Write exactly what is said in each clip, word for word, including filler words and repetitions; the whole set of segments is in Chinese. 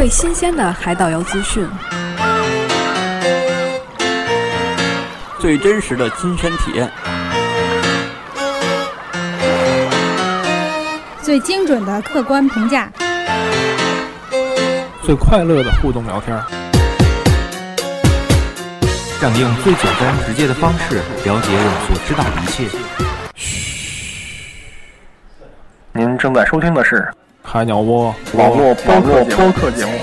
最新鲜的海岛游资讯， 最真实的亲身体验， 最精准的客观评价， 最快乐的互动聊天， 想用最简单直接的方式了解我所知道的一切。 您正在收听的是海鸟窝网络网络播客节目。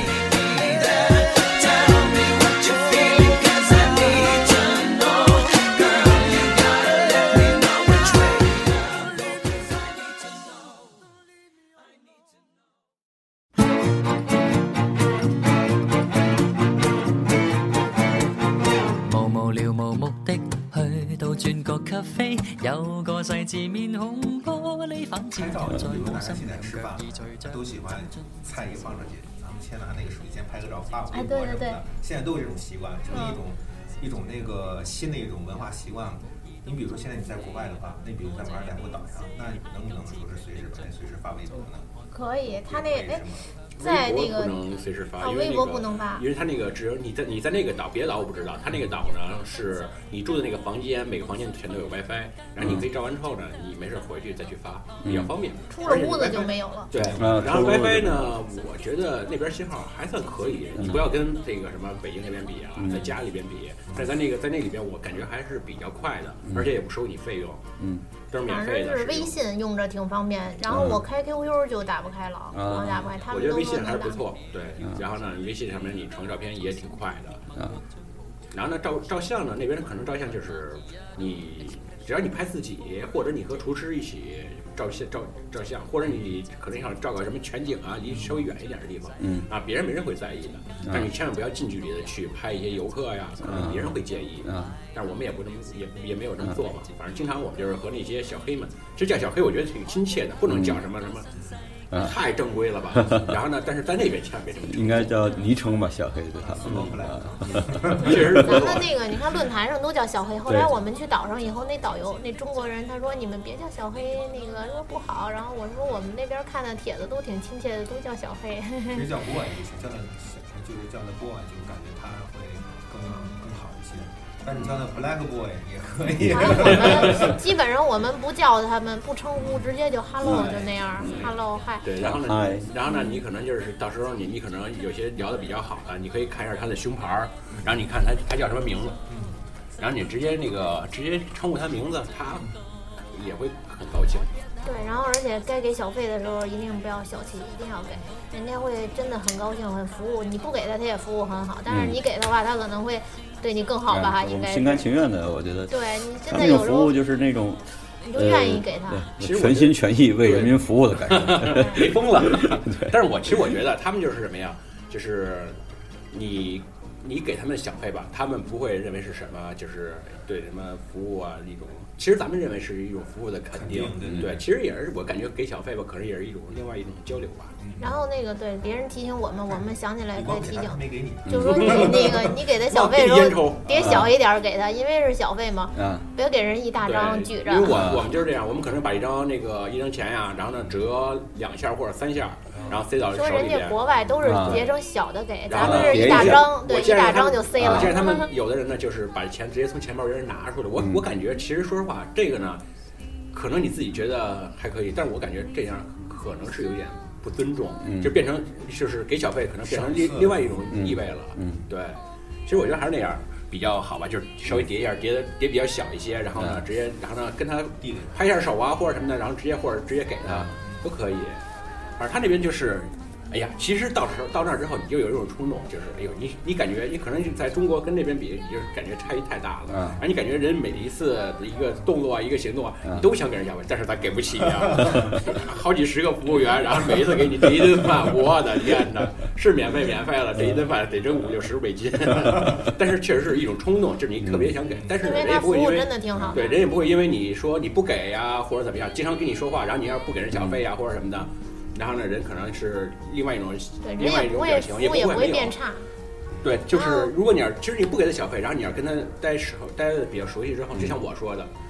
有个细致面孔玻璃反照在我心两脚一垂着都喜欢菜一放上去，咱们先拿那个手机先拍个照发微博什么的。现在都有这种习惯，成为一种、嗯、一种那个新的一种文化习惯。你比如说现在你在国外的话，那比如在马尔代夫岛上，那你能不能说是随时把随时发微博呢？ 可以，他那哎。在那个不能随时发， 哦、 因为、那个、 微博不能发， 因为他那个只有你在你在那个岛，别的岛我不知道，他那个岛呢是你住的那个房间，每个房间全都有 WiFi， 然后你可以照完之后呢，你没事回去再去发，比较方便。 出了屋子就没有了。 对，然后 WiFi 呢，我觉得那边信号还算可以，你不要跟这个什么北京那边比啊，在家里边比，但在那个在那里边我感觉还是比较快的，而且也不收你费用，嗯，都是免费的。 反正是微信用着挺方便，然后我开 Q Q 就打不开了，我打不开，他们都我觉得微信还是不错。对，然后呢，微信上面你传照片也挺快的。啊，然后呢，照照相呢，那边可能照相就是你只要你拍自己，或者你和厨师一起照相照照相，或者你可能想照个什么全景啊，离稍微远一点的地方，嗯啊，别人没人会在意的。但是你千万不要近距离的去拍一些游客呀，可能别人会介意。啊，但是我们也不这么也也没有这么做嘛。反正经常我们就是和那些小黑们，这叫小黑，我觉得挺亲切的，不能叫什么什么。啊、太正规了吧？然后呢？但是在那边千万别这么应该叫昵称吧，小黑对他。 嗯，确实。咱们那个，你看论坛上都叫小黑。后来我们去岛上以后，那导游那中国人他说：“你们别叫小黑，那个说不好。”然后我说：“我们那边看的帖子都挺亲切的，都叫小黑。” 其实叫波晚就行，叫他就是叫他波晚，就感觉他会更更好一些。但是你叫他 Black Boy 也可以。 我们基本上我们不叫他们，不称呼，直接就 Hello 就那样 ，Hello 嗨。 对，然后呢，然后呢，你可能就是到时候你你可能有些聊得比较好的，你可以看一下他的胸牌，然后你看他他叫什么名字，然后你直接那个直接称呼他名字，他也会很高兴。 对，然后而且该给小费的时候一定不要小气，一定要给，人家会真的很高兴，很服务。你不给他，他也服务很好，但是你给的话，他可能会对你更好吧？哈、嗯，应该心甘情愿的，我觉得。 对你真的有那种服务就是那种， 你就愿意给他， 呃、全心全意为人民服务的感觉， 没疯了。但是我其实我觉得他们就是什么呀？就是你你给他们小费吧，他们不会认为是什么，就是对什么服务啊一种。其实咱们认为是一种服务的肯定，肯定对, 对，其实也是我感觉给小费吧，可能也是一种另外一种交流吧。 然后那个对别人提醒我们，我们想起来再提醒，就是说你那个你给他小费的时候，别小一点给他，因为是小费嘛，啊，别给人一大张举着。 因为我我们就是这样，我们可能把一张那个一张钱呀，然后呢折两下或者三下，然后塞到手里边。 说人家国外都是叠成小的给，咱们是一大张，对，一大张就塞了。 现在他们有的人呢，就是把钱直接从钱包人拿出来。我我感觉其实说实话，这个呢。可能你自己觉得还可以，但是我感觉这样可能是有点不尊重，嗯、就变成就是给小费，可能变成另另外一种意味了。嗯，对。其实我觉得还是那样比较好吧，就是稍微叠一下，叠的叠比较小一些，然后呢，嗯、直接然后呢跟他拍一下手啊或者什么的，然后直接或者直接给他、嗯、都可以。而他那边就是。哎呀，其实到时候到那儿之后，你就有一种冲动，就是哎呦，你你感觉你可能在中国跟那边比，你就是感觉差异太大了。嗯。而你感觉人每一次的一个动作啊，一个行动啊，你都想给人家问，但是他给不起啊。好几十个服务员，然后每一次给你这一顿饭，我的天哪，是免费免费了，这一顿饭得挣五六十美金。但是确实是一种冲动，就是你特别想给，但是人也不会因为真的挺好， 对，人也不会因为你说你不给呀、啊、或者怎么样，经常跟你说话，然后你要是不给人小费呀、啊、或者什么的。然后呢，人可能是另外一种，另外一种表情， 也不会变差。 对，就是如果你要，其实你不给他小费，然后你要跟他待时候待的比较熟悉之后，就像我说的，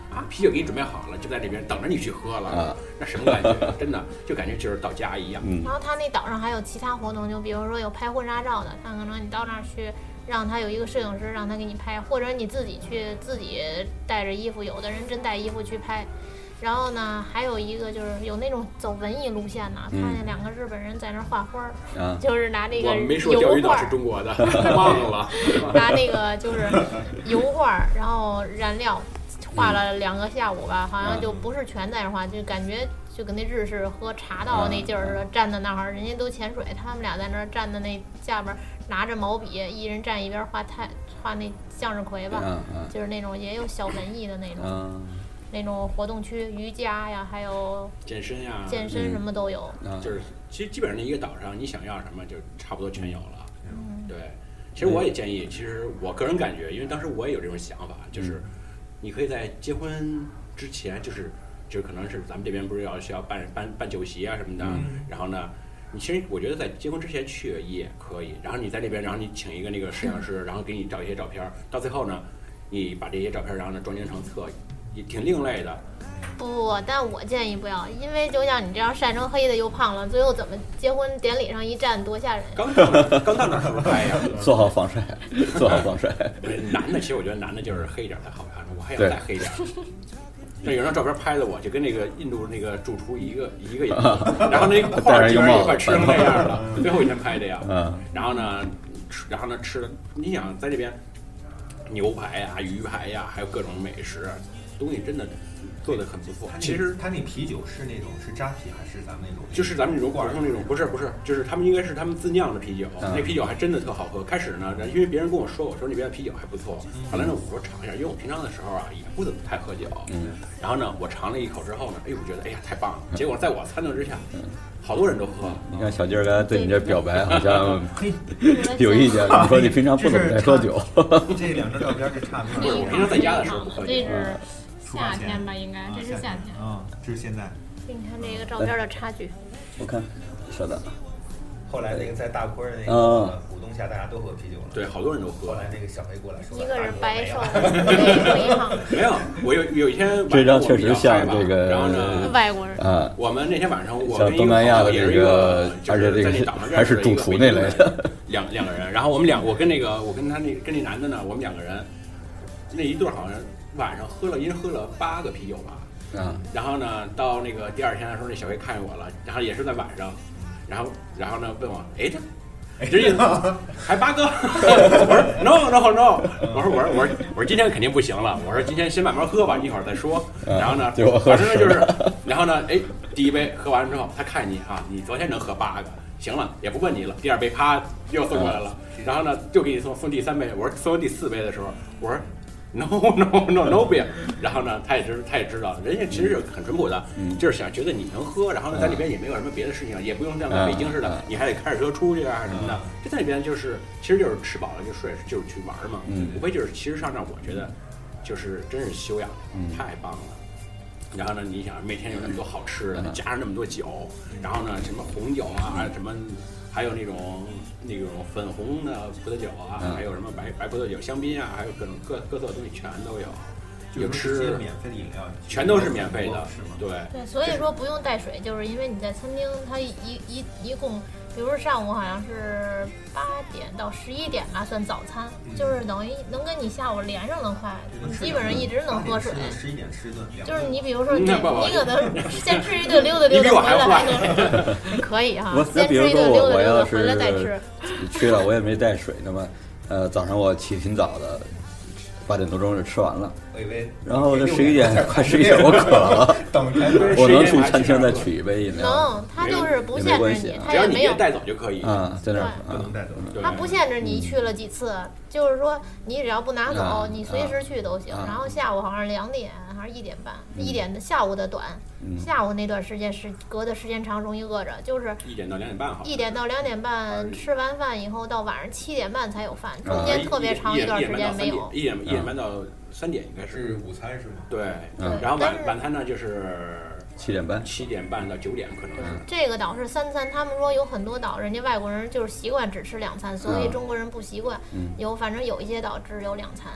啊，啤酒给你准备好了，就在这边等着你去喝了，啊、那什么感觉？真的就感觉就是到家一样。 嗯、然后他那岛上还有其他活动，就比如说有拍婚纱照的，他可能你到那儿去，让他有一个摄影师让他给你拍，或者你自己去自己带着衣服，有的人真带衣服去拍。然后呢，还有一个就是有那种走文艺路线的，嗯、看见两个日本人在那儿画花儿，啊、就是拿那个我没说钓鱼岛是中国的，忘了， 拿那个就是油画，然后燃料。画了两个下午吧，好像就不是全在那画，就感觉就跟那日式喝茶道那劲儿似的，站在那儿，人家都潜水，他们俩在那儿站在那下边拿着毛笔，一人站一边画太画那向日葵吧，就是那种也有小文艺的那种，那种活动区，瑜伽呀，还有健身呀， 健身什么都有， 就是其实基本上一个岛上你想要什么就差不多全有了，对。其实我也建议，其实我个人感觉，因为当时我也有这种想法，就是。你可以在结婚之前，就是就是可能是咱们这边不是要需要办办办酒席啊什么的，嗯、然后呢，你其实我觉得在结婚之前去也可以，然后你在那边，然后你请一个那个摄影师，然后给你照一些照片，到最后呢，你把这些照片然后呢装订成册，也挺另类的。 不，但我建议不要，因为就像你这样晒成黑的又胖了，最后怎么结婚典礼上一站多吓人。 刚到刚到那时候拍呀， 做好防晒，做好防晒。 男的其实我觉得男的就是黑一点才好看，我还要再黑一点。那有张照片拍的我就跟那个印度那个主厨一个一个样子，然后那块儿居然一块吃成那样了，最后一天拍的呀。嗯。然后呢，然后呢吃的，你想在这边牛排呀、鱼排呀，还有各种美食东西，真的。做的很不错。 其实他那啤酒是那种是扎啤还是咱们那种？ 就是咱们那种普通那种，不是不是，就是他们应该是他们自酿的啤酒。嗯、那啤酒还真的特好喝。开始呢，因为别人跟我说，我说那边的啤酒还不错。后来呢，我说尝一下，因为我平常的时候啊也不怎么太喝酒。嗯。然后呢，我尝了一口之后呢，哎，我觉得哎呀太棒了。结果在我参透之下，好多人都喝。 你看小弟儿刚才对你这表白好像有意见，你说你平常不怎么爱喝酒。 这两张照片是差不多。不是，我平常在家的时候不喝酒。 夏天吧，应该这是夏天。 嗯，这是现在。 你看这个照片的差距。 我看，稍等。 后来那个在大坡的那个股东下，大家都喝啤酒了。 对，好多人都喝。 后来那个小黑过来说， 一个是白瘦，一个没有。我有有一天， 这张确实像这个， 然后呢， 外国人啊。我们那天晚上，我像东南亚的这个，而且这个还是主厨那类的， 两两个人。然后我们两，我跟那个，我跟他那跟那男的呢，我们两个人，那一对好像。晚上喝了，一人喝了八个啤酒吧，嗯，然后呢，到那个第二天的时候，那小黑看见我了，然后也是在晚上，然后，然后呢问我，哎，这，哎，这意思还八个？我说 no no no， 我说我说我说我说今天肯定不行了，我说今天先慢慢喝吧，一会儿再说。然后呢，反正呢就是，然后呢，哎，第一杯喝完之后，他看你啊，你昨天能喝八个，行了，也不问你了。第二杯啪又送过来了，然后呢就给你送送第三杯，我说送完第四杯的时候，我说。no no no no 不，然后呢，他也知他也知道，人家其实是很淳朴的，嗯、就是想觉得你能喝，然后呢，在那边也没有什么别的事情，也不用像在北京似的，嗯、你还得开着车出去啊什么的。这、嗯、在那边就是，其实就是吃饱了就睡，就是去玩嘛。嗯，无非就是其实上那我觉得就是真是修养，嗯、太棒了。然后呢，你想每天有那么多好吃的，加上那么多酒，然后呢，什么红酒啊，什么。还有那种那种粉红的葡萄酒啊，嗯、还有什么白白葡萄酒、香槟啊，还有各种各各色的东西全都有。有吃免费的饮料， 全都是免费的，是吗？对对，所以说不用带水，就是因为你在餐厅，它一一一共，比如说上午好像是八点到十一点吧，算早餐，嗯、就是等于能跟你下午连上的快，你基本上一直能喝水。 十一点吃一顿， 就是你比如说你你可能先吃一顿溜达溜达回来还能，可以哈，先吃一顿溜达溜达回来再吃。 去了我也没带水，那么呃早上我起挺早的。八点多钟就吃完了，然后这十一点快十一点我渴了，我能去餐厅再取一杯饮料。 能，他就是不限制你，他也没有带走就可以啊，在那儿不能带走。 他不限制你去了几次，就是说你只要不拿走，你随时去都行。然后下午好像是两点还是一点半，一点的下午的短，下午那段时间是隔的时间长，容易饿着，就是一点到两点半好。 一点到两点半吃完饭以后，到晚上七点半才有饭，中间特别长一段时间没有。 一点一点半到三点应该是午餐是吗？ 对，然后晚晚餐呢就是七点半， 七点半到九点可能是。 这个岛是三餐，他们说有很多岛，人家外国人就是习惯只吃两餐，所以中国人不习惯。有反正有一些岛只有两餐，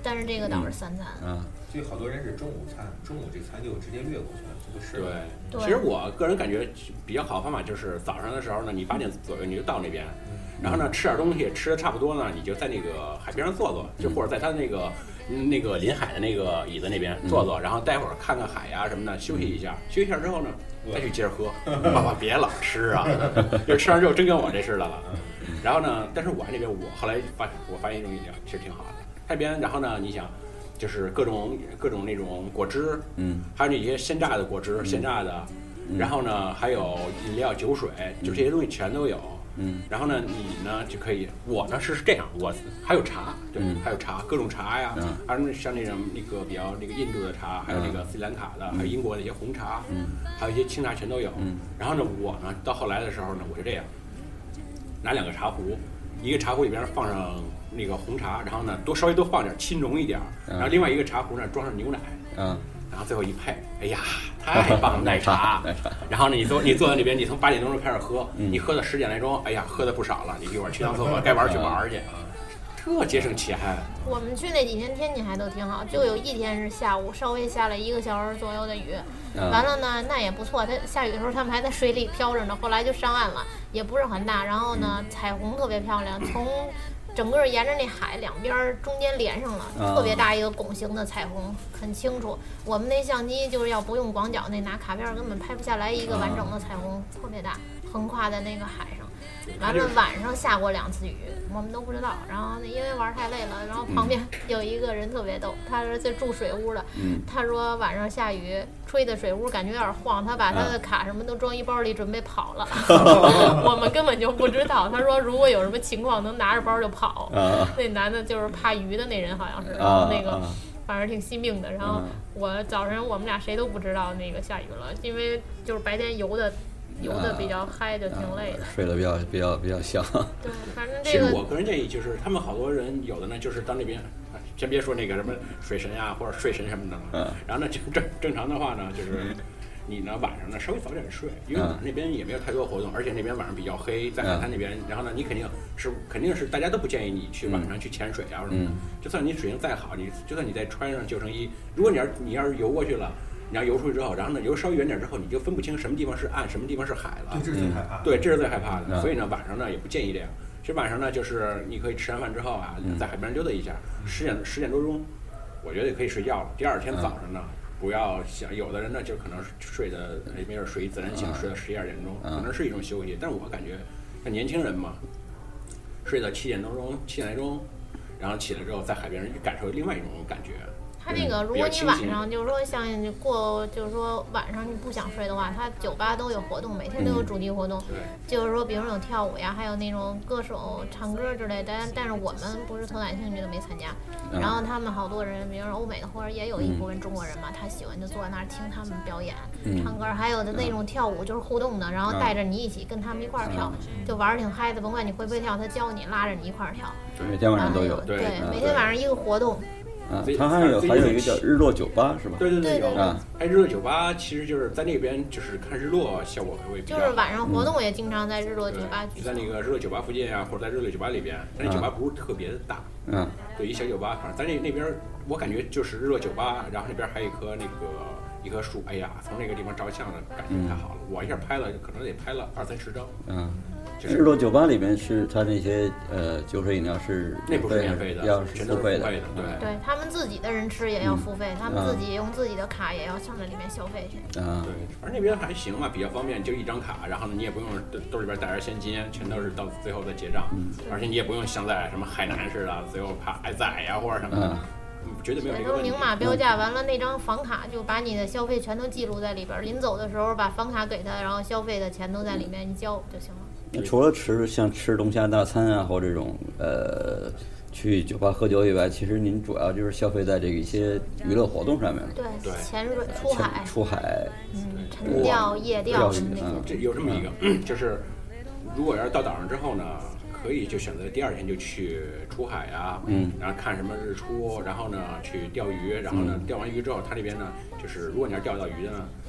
但是这个岛是三餐。 嗯， 所以好多人是中午餐，中午这餐就直接略过去了，就不是。 对，其实我个人感觉比较好的方法就是早上的时候呢，你八点左右你就到那边，然后呢吃点东西，吃的差不多呢，你就在那个海边上坐坐，就或者在他那个那个临海的那个椅子那边坐坐，然后待会儿看看海呀什么的，休息一下，休息一下之后呢，再去接着喝。爸爸别老吃啊，就吃完之后真跟我这似的了。然后呢，但是我那边我后来发我发现一种饮料其实挺好的，那边然后呢，你想。就是各种各种那种果汁，嗯，还有那些鲜榨的果汁，嗯、鲜榨的，嗯、然后呢还有饮料、酒水，就这些东西全都有，嗯，然后呢你呢就可以，我呢是这样，我还有茶，对，嗯、还有茶，各种茶呀，嗯、还有像那种那个比较那个印度的茶，还有那个斯里兰卡的，嗯、还有英国的一些红茶，嗯，还有一些清茶全都有，嗯，然后呢我呢到后来的时候呢我就这样，拿两个茶壶，一个茶壶里边放上。那个红茶，然后呢多稍微多放点，沁浓一点，然后另外一个茶壶呢装上牛奶，嗯，然后最后一配，哎呀，太棒了，奶茶，奶茶。然后呢，你坐你坐在那边，你从八点钟开始喝，嗯、你喝到十点来钟，哎呀，喝的不少了，你一会儿去趟厕所，该玩去玩去，特节省钱。 我们去那几天天气还都挺好，就有一天是下午稍微下了一个小时左右的雨，嗯、完了呢那也不错，它下雨的时候他们还在水里飘着呢，后来就上岸了，也不是很大，然后呢彩虹特别漂亮，从整个沿着那海两边中间连上了，特别大一个拱形的彩虹，很清楚。我们那相机就是要不用广角，那拿卡片根本拍不下来一个完整的彩虹，特别大，横跨在那个海上。完了晚上下过两次雨，我们都不知道。然后因为玩太累了，然后旁边有一个人特别逗，他是在住水屋的，他说晚上下雨吹的水屋感觉有点晃，他把他的卡什么都装一包里准备跑了，我们根本就不知道。他说如果有什么情况能拿着包就跑。那男的就是怕鱼的那人好像是，然后那个反正挺惜命的。然后我早上我们俩谁都不知道那个下雨了，因为就是白天游的。游的比较嗨，就挺累的， 啊、睡得比较比较比较香。 对，反正这个。 其实我个人建议就是，他们好多人有的呢，就是到那边，先别说那个什么水神啊或者睡神什么的，嗯，然后呢就正正常的话呢，就是你呢晚上呢稍微早点睡，因为晚上那边也没有太多活动，而且那边晚上比较黑，在海滩那边，嗯、然后呢你肯定是肯定是大家都不建议你去晚上去潜水啊什么的，嗯、就算你水性再好，你就算你再穿上救生衣，如果你要你要是游过去了。你要游出去之后，然后呢游稍微远点之后，你就分不清什么地方是岸，什么地方是海了。 对，这是最害怕的。 对，这是最害怕的。嗯、所以呢，晚上呢也不建议这样。其实晚上呢，就是你可以吃完饭之后啊，在海边溜达一下，十点十点多钟，我觉得也可以睡觉了。第二天早上呢，不要想有的人呢就可能睡的没准睡一自然醒，睡到十一二点钟，可能是一种休息。但是我感觉，像年轻人嘛，睡到七点多钟、七点来钟，然后起来之后在海边感受另外一种感觉。 他那个，如果你晚上就是说像你过，就是说晚上你不想睡的话，他酒吧都有活动，每天都有主题活动。 对、 嗯，就是说，比如有跳舞呀，还有那种歌手唱歌之类的。但但是我们不是特感兴趣的，没参加。嗯、然后他们好多人，比如说欧美的，或者也有一部分中国人嘛，他喜欢就坐在那儿听他们表演、嗯、唱歌，还有的那种跳舞就是互动的，然后带着你一起跟他们一块儿跳，嗯、就玩儿挺嗨的。甭管你会不会跳，他教你，拉着你一块儿跳。 每天晚上都有。 对，对每天晚上一个活动。 啊，它还有还有一个叫日落酒吧是吧？ 对对对，有啊。 哎，日落酒吧其实就是在那边，就是看日落效果会比较。 就是晚上活动也经常在日落酒吧举行。 就在那个日落酒吧附近啊，或者在日落酒吧里边，但那酒吧不是特别的大。 嗯。 对，一小酒吧，反正在那那边，我感觉就是日落酒吧，然后那边还有一棵那个一棵树，哎呀，从那个地方照相的感觉太好了。我一下拍了，可能得拍了二三十张。嗯。 日落酒吧里面是它那些呃酒水饮料是那不是免费的， 要全都是付费的，对对，他们自己的人吃也要付费，嗯、他们自己用自己的卡也要上那里面消费去。 啊， 对，反正那边还行嘛，比较方便，就一张卡，然后呢你也不用兜里边带着现金，全都是到最后再结账，嗯、而且你也不用像在什么海南似的，最后怕挨宰呀或者什么的。嗯绝对没有这个问题。 明码标价，完了那张房卡就把你的消费全都记录在里边，临走的时候把房卡给他，然后消费的钱都在里面，你交就行了。 除了吃像吃龙虾大餐啊，或这种呃去酒吧喝酒以外，其实您主要就是消费在这个一些娱乐活动上面了。 对，对潜水、出海、 出海， 嗯，沉钓、夜钓什么那种。 这有这么一个，嗯、就是如果要是到岛上之后呢，可以就选择第二天就去出海啊，嗯，然后看什么日出，然后呢去钓鱼，然后呢、嗯、钓完鱼之后，他那边呢就是如果你要钓到鱼的呢，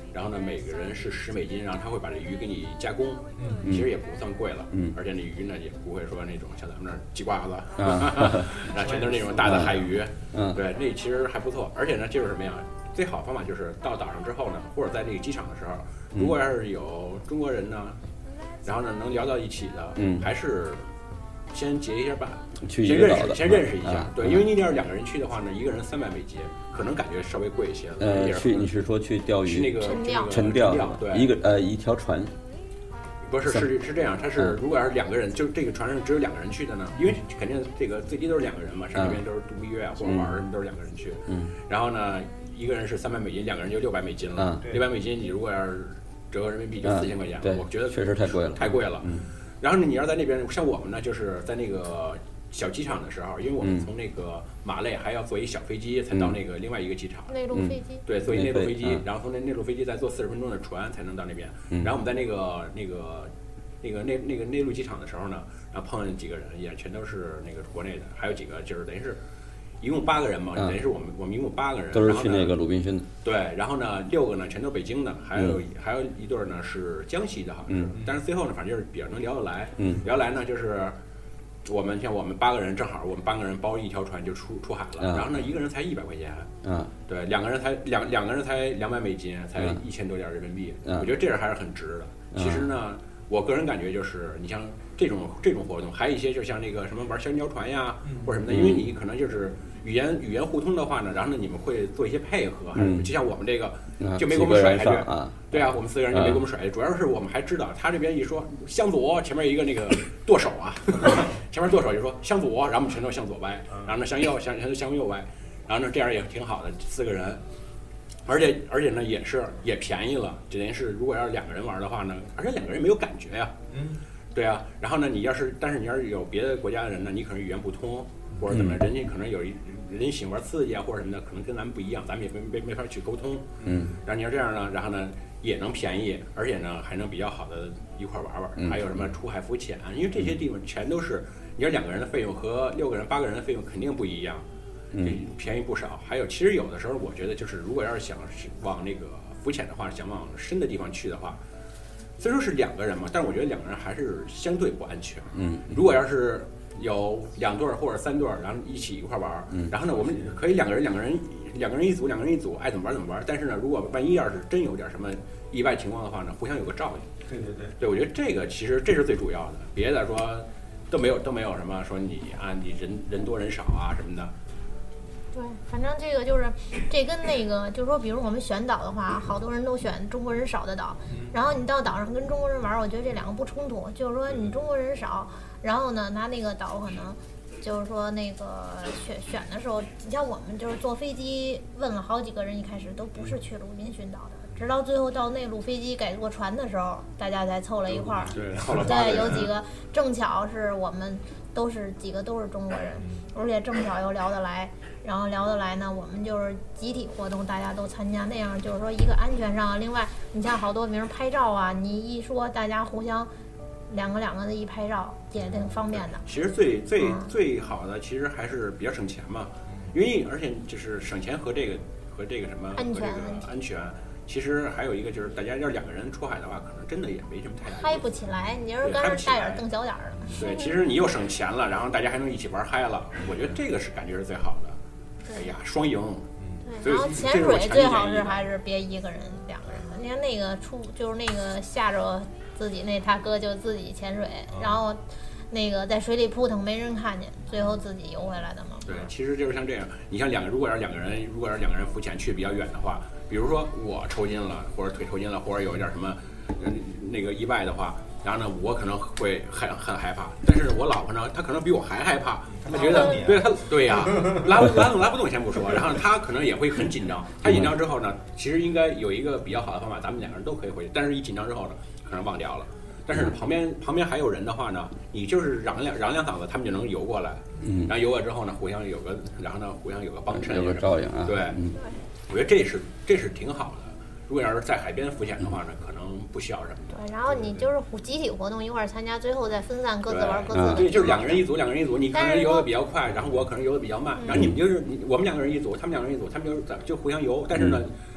然后呢每个人是十美金，然后他会把这鱼给你加工， 嗯、 其实也不算贵了， 嗯， 而且那鱼呢也不会说那种像咱们那儿鸡瓜子，啊，那全都是那种大的海鱼， 嗯， 对，那其实还不错，而且呢就是什么呀？最好的方法就是到岛上之后呢，或者在那个机场的时候，如果要是有中国人呢，然后呢能聊到一起的， 嗯， 还是先结一下伴， 去先认识，先认识一下， 啊、 对， 嗯、 因为你要是两个人去的话呢，一个人三百美金，可能感觉稍微贵一些。 呃，去你是说去钓鱼？ 去那个沉钓， 沉钓， 对， 一个呃一条船。 不是是是这样，它是如果要是两个人，就这个船上只有两个人去的呢，因为肯定这个最低都是两个人嘛，上那边都是度蜜月啊或者玩什么都是两个人去， 嗯， 然后呢。一个人是三百美金，两个人就六百美金了。六百、嗯、美金，你如果要是折合人民币就四千块钱了、 嗯。 我觉得确实太贵了， 太贵了。 嗯。 然后呢，你要在那边，像我们呢，就是在那个小机场的时候，因为我们从那个马累还要坐一小飞机才到那个另外一个机场。 内陆飞机。 对，坐一内陆飞机，然后从那内陆飞机再坐四十分钟的船才能到那边。 嗯、 然后我们在那个那个那个那那个内陆机场的时候呢，然后碰见几个人，也全都是那个国内的，还有几个就是等于是。一共八个人嘛，等于是我们我们一共八个人， 都是去那个鲁滨逊的。 对，然后呢，六个呢全都是北京的，还有、嗯、还有一对呢是江西的，好像是。 嗯、 但是最后呢，反正就是比较能聊得来。 嗯， 聊得来呢，就是我们像我们八个人，正好我们八个人包一条船就出出海了。 嗯、 然后呢，一个人才一百块钱。 嗯， 对，两个人才两两个人才两百美金，才一千多点人民币。 嗯， 我觉得这是还是很值的。 嗯、 其实呢。我个人感觉就是，你像这种这种活动，还有一些就像那个什么玩香蕉船呀，或者什么的，因为你可能就是语言语言互通的话呢，然后呢你们会做一些配合，还是就像我们这个就没给我们甩下去， 啊对啊，我们四个人就没给我们甩下去，主要是我们还知道他这边一说向左，前面一个那个舵手啊，前面舵手就说向左，然后我们全都向左歪，然后呢向右向向向右歪，然后呢这样也挺好的，四个人。而且而且呢，也是也便宜了，等于是如果要是两个人玩的话呢，而且两个人没有感觉呀， 嗯， 对啊。然后呢，你要是但是你要是有别的国家的人呢，你可能语言不通或者怎么， 嗯、 人家可能有一人家喜欢玩刺激啊或者什么的，可能跟咱们不一样，咱们也没没没法去沟通， 嗯。 然后你要这样呢，然后呢也能便宜，而且呢还能比较好的一块玩玩， 嗯、 还有什么出海浮潜，因为这些地方全都是你要两个人的费用和六个人八个人的费用肯定不一样。 嗯， 便宜不少。还有，其实有的时候我觉得，就是如果要是想往那个浮潜的话，想往深的地方去的话，虽说是两个人嘛，但是我觉得两个人还是相对不安全。 嗯， 如果要是有两对或者三对，然后一起一块玩， 嗯， 然后呢，我们可以两个人两个人两个人一组，两个人一组，爱怎么玩怎么玩。但是呢，如果万一要是真有点什么意外情况的话呢，互相有个照应。 对对对， 对，我觉得这个其实这是最主要的，别的说都没有都没有什么说你啊你人人多人少啊什么的。 对，反正这个就是，这跟那个就是说，比如我们选岛的话，好多人都选中国人少的岛，然后你到岛上跟中国人玩，我觉得这两个不冲突。就是说你中国人少，然后呢，拿那个岛可能就是说那个选选的时候，你像我们就是坐飞机问了好几个人，一开始都不是去鲁滨逊岛的，直到最后到内陆飞机改坐船的时候，大家才凑了一块儿。 对， 对，有几个正巧是我们都是几个都是中国人，而且正巧又聊得来。然后聊得来呢，我们就是集体活动，大家都参加，那样就是说一个安全上啊。另外，你像好多比如拍照啊，你一说大家互相两个两个的一拍照，也挺方便的。 其实最最、 嗯、 最好的其实还是比较省钱嘛，因为而且就是省钱和这个和这个什么安全安全。其实还有一个就是，大家要两个人出海的话，可能真的也没什么太大。 嗨不起来，你就是刚才大眼瞪小眼儿的。 对，其实你又省钱了，然后大家还能一起玩嗨了，我觉得这个是感觉是最好的。哎呀，双赢。 对，然后潜水最好是还是别一个人、两个人的。你看那个出就是那个吓着自己那大哥就自己潜水，然后那个在水里扑腾没人看见，最后自己游回来的嘛。 对，其实就是像这样，你像两个，如果要是两个人，如果要是两个人浮潜去比较远的话，比如说我抽筋了，或者腿抽筋了，或者有一点什么嗯那个意外的话。然后呢，我可能会很很害怕，但是我老婆呢，她可能比我还害怕，她觉得对她对呀、啊，拉拉动拉不动先不说，然后她可能也会很紧张。她紧张之后呢，其实应该有一个比较好的方法，咱们两个人都可以回去。但是一紧张之后呢，可能忘掉了。但是旁边旁边还有人的话呢，你就是嚷两嚷两嗓子，他们就能游过来。 嗯， 然后游过来之后呢，互相有个，然后呢互相有个帮衬， 有个照应啊。 对， 嗯， 我觉得这是这是挺好的。如果要是在海边浮潜的话呢，可能不需要什么的。 对，然后你就是集体活动一块儿参加，最后再分散各自玩各自的。 对，就是两个人一组，两个人一组，你可能游的比较快，然后我可能游的比较慢，然后你们就是你我们两个人一组，他们两个人一组，他们就就互相游。但是呢，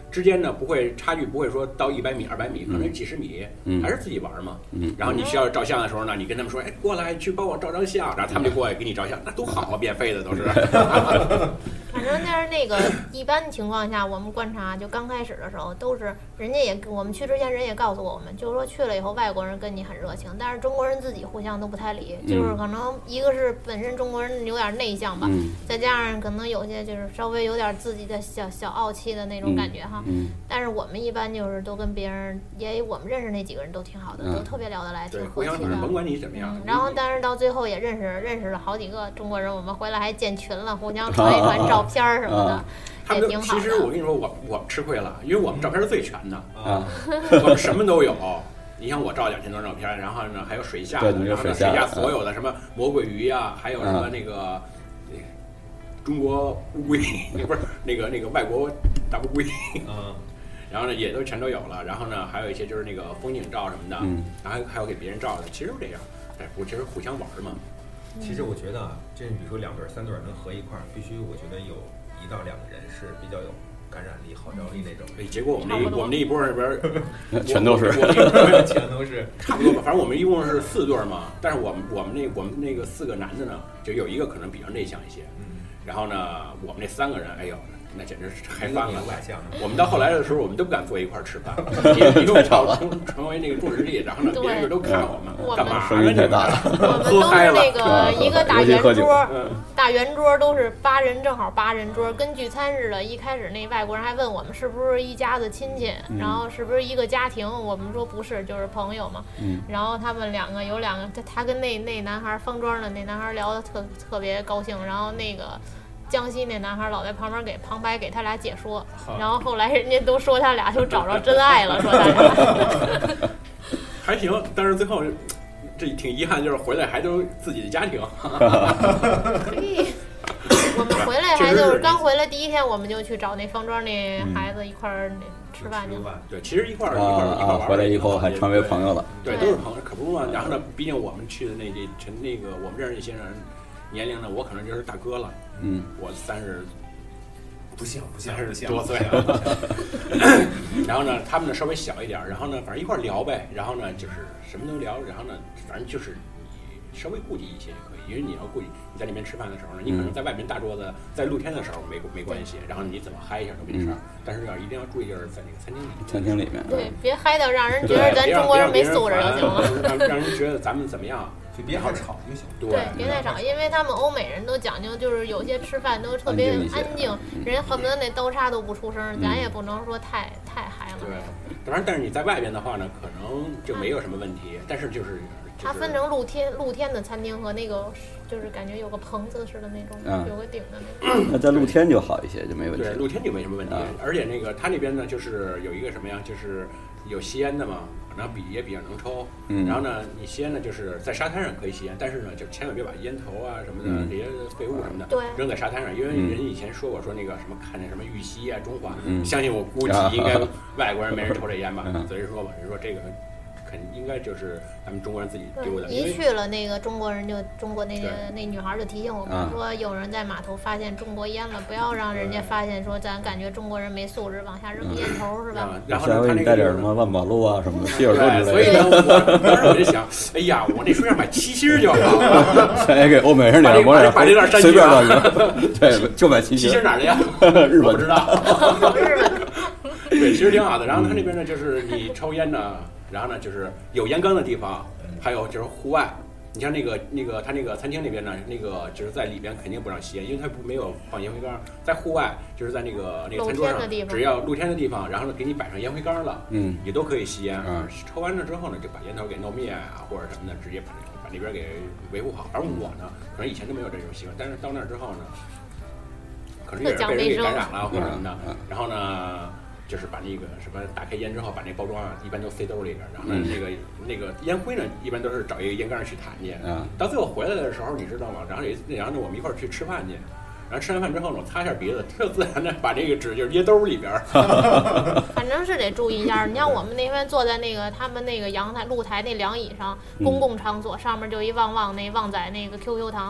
之间呢不会差距不会说到一百米、二百米，可能几十米， 嗯、 还是自己玩嘛。 嗯、 然后你需要照相的时候呢，你跟他们说，哎，过来去帮我照张相，然后他们就过来给你照相，那多好啊，免费的都是。 反正但是那个一般情况下，我们观察就刚开始的时候，都是人家也我们去之前人也告诉过我们，就是说去了以后外国人跟你很热情，但是中国人自己互相都不太理，就是可能一个是本身中国人有点内向吧， 嗯、 再加上可能有些就是稍微有点自己的小小傲气的那种感觉哈。 嗯嗯、 但是我们一般就是都跟别人也我们认识那几个人都挺好的， 嗯、 都特别聊得来，挺和气的。甭管你怎么样。 嗯、然后但是到最后也认识认识了好几个中国人，我们回来还建群了，互相传一传照片什么的。 啊他们其实我跟你说，我我吃亏了，因为我们照片是最全的啊，我们什么都有。你像我照两千多张照片，然后呢还有水下的，然后呢水下所有的什么魔鬼鱼啊，还有什么那个中国乌龟，不是那个那个外国大乌龟，嗯，然后呢也都全都有了。然后呢还有一些就是那个风景照什么的， 嗯， 然后还有给别人照的，其实这样，哎，不就是互相玩嘛。 其实我觉得啊，这比如说两对三对能合一块儿，必须我觉得有一到两个人是比较有感染力、号召力那种。 哎，结果我们那我们那一波里边全都是， 全都是差不多吧。反正我们一共是四对嘛，但是我们我们那我们那个四个男的呢，就有一个可能比较内向一些。嗯。然后呢，我们那三个人，哎呦，那简直是嗨翻了。我们到后来的时候，我们都不敢坐一块儿吃饭，一路吵成成为那个众矢之的。然后呢，别人都看我们干嘛呢？你们喝嗨了。我们都是那个一个大圆桌，大圆桌都是八人，正好八人桌，跟聚餐似的。一开始那外国人还问我们是不是一家子亲戚，然后是不是一个家庭，我们说不是，就是朋友嘛。然后他们两个有两个，他跟那那男孩方庄的那男孩聊得特特别高兴，然后那个。江西那男孩老在旁边给旁白给他俩解说，然后后来人家都说他俩就找着真爱了，说他俩还行，但是最后这挺遗憾，就是回来还都自己的家庭。 嘿，我们回来还就是刚回来第一天，我们就去找那方庄那孩子一块儿吃饭去了。 对，其实一块儿一块儿一块儿玩。 回来以后还成为朋友了。 对，都是朋友，可不嘛。然后呢，毕竟我们去的那那那个我们认识那些人。年龄呢，我可能就是大哥了， 嗯， 我三十， 不像不像是多岁了。然后呢，他们呢稍微小一点，然后呢，反正一块聊呗。然后呢，就是什么都聊，然后呢，反正就是你稍微顾忌一些就可以，因为你要顾忌你在里面吃饭的时候呢，你可能在外面大桌子，在露天的时候没没关系，然后你怎么嗨一下都没事儿。但是要一定要注意，就是在那个餐厅里， 餐厅里面， 对，别嗨到让人觉得咱中国人没素质就行了， 让让人觉得咱们怎么样。 就别太吵就行。 对，别太吵，因为他们欧美人都讲究，就是有些吃饭都特别安静，人家恨不得那刀叉都不出声，咱也不能说太太嗨了。 对，当然，但是你在外边的话呢，可能就没有什么问题。但是就是， 它分成露天露天的餐厅和那个就是感觉有个棚子似的那种，有个顶的那种。 那在露天就好一些，就没问题。 对，露天就没什么问题。而且那个他那边呢，就是有一个什么呀，就是有吸烟的嘛。然后比也比较能抽， 嗯， 然后呢，你吸烟呢就是在沙滩上可以吸烟，但是呢，就千万别把烟头啊什么的、嗯、这些废物什么的扔在沙滩上，因为人以前说过说那个什么看见什么玉溪啊、中华， 嗯， 相信我估计应该外国人没人抽这烟吧，嗯、所以说吧，人说这个肯应该就是咱们中国人自己丢的。 一去了那个中国人就中国那个那女孩就提醒我们说，有人在码头发现中国烟了，不要让人家发现说咱感觉中国人没素质，往下扔烟头是吧？ 然后呢，他那带点什么万宝路啊什么的，希尔顿之类的。 所以呢，我当时我就想，哎呀，我那书上买七星就好了， 全给欧美人脸上把这段删随便乱扔，对，就买七星。 七星哪儿的呀？ 日本不知道。 日本。 对，其实挺好的。然后他那边呢，就是你抽烟呢。然后呢，就是有烟缸的地方，还有就是户外。你像那个那个他那个餐厅那边呢，那个就是在里边肯定不让吸烟，因为他不没有放烟灰缸。在户外，就是在那个那个餐桌上，只要露天的地方，然后呢给你摆上烟灰缸了， 嗯， 也都可以吸烟。 嗯， 抽完了之后呢，就把烟头给弄灭啊，或者什么的，直接把把那边给维护好。而我呢，可能以前都没有这种习惯，但是到那之后呢，可能也是被人给感染了或者什么的。然后呢。就是把那个什么打开烟之后，把那包装啊，一般都塞兜里边，然后呢，那个那个烟灰呢，一般都是找一个烟缸去弹去。 嗯。 到最后回来的时候，你知道吗？然后也然后呢，我们一块儿去吃饭去，然后吃完饭之后呢，我擦一下鼻子，特自然的把这个纸就掖兜里边。 反正是得注意一下。你像我们那天坐在那个他们那个阳台露台那凉椅上，公共场所上面就一旺旺那旺仔那个 Q Q 糖。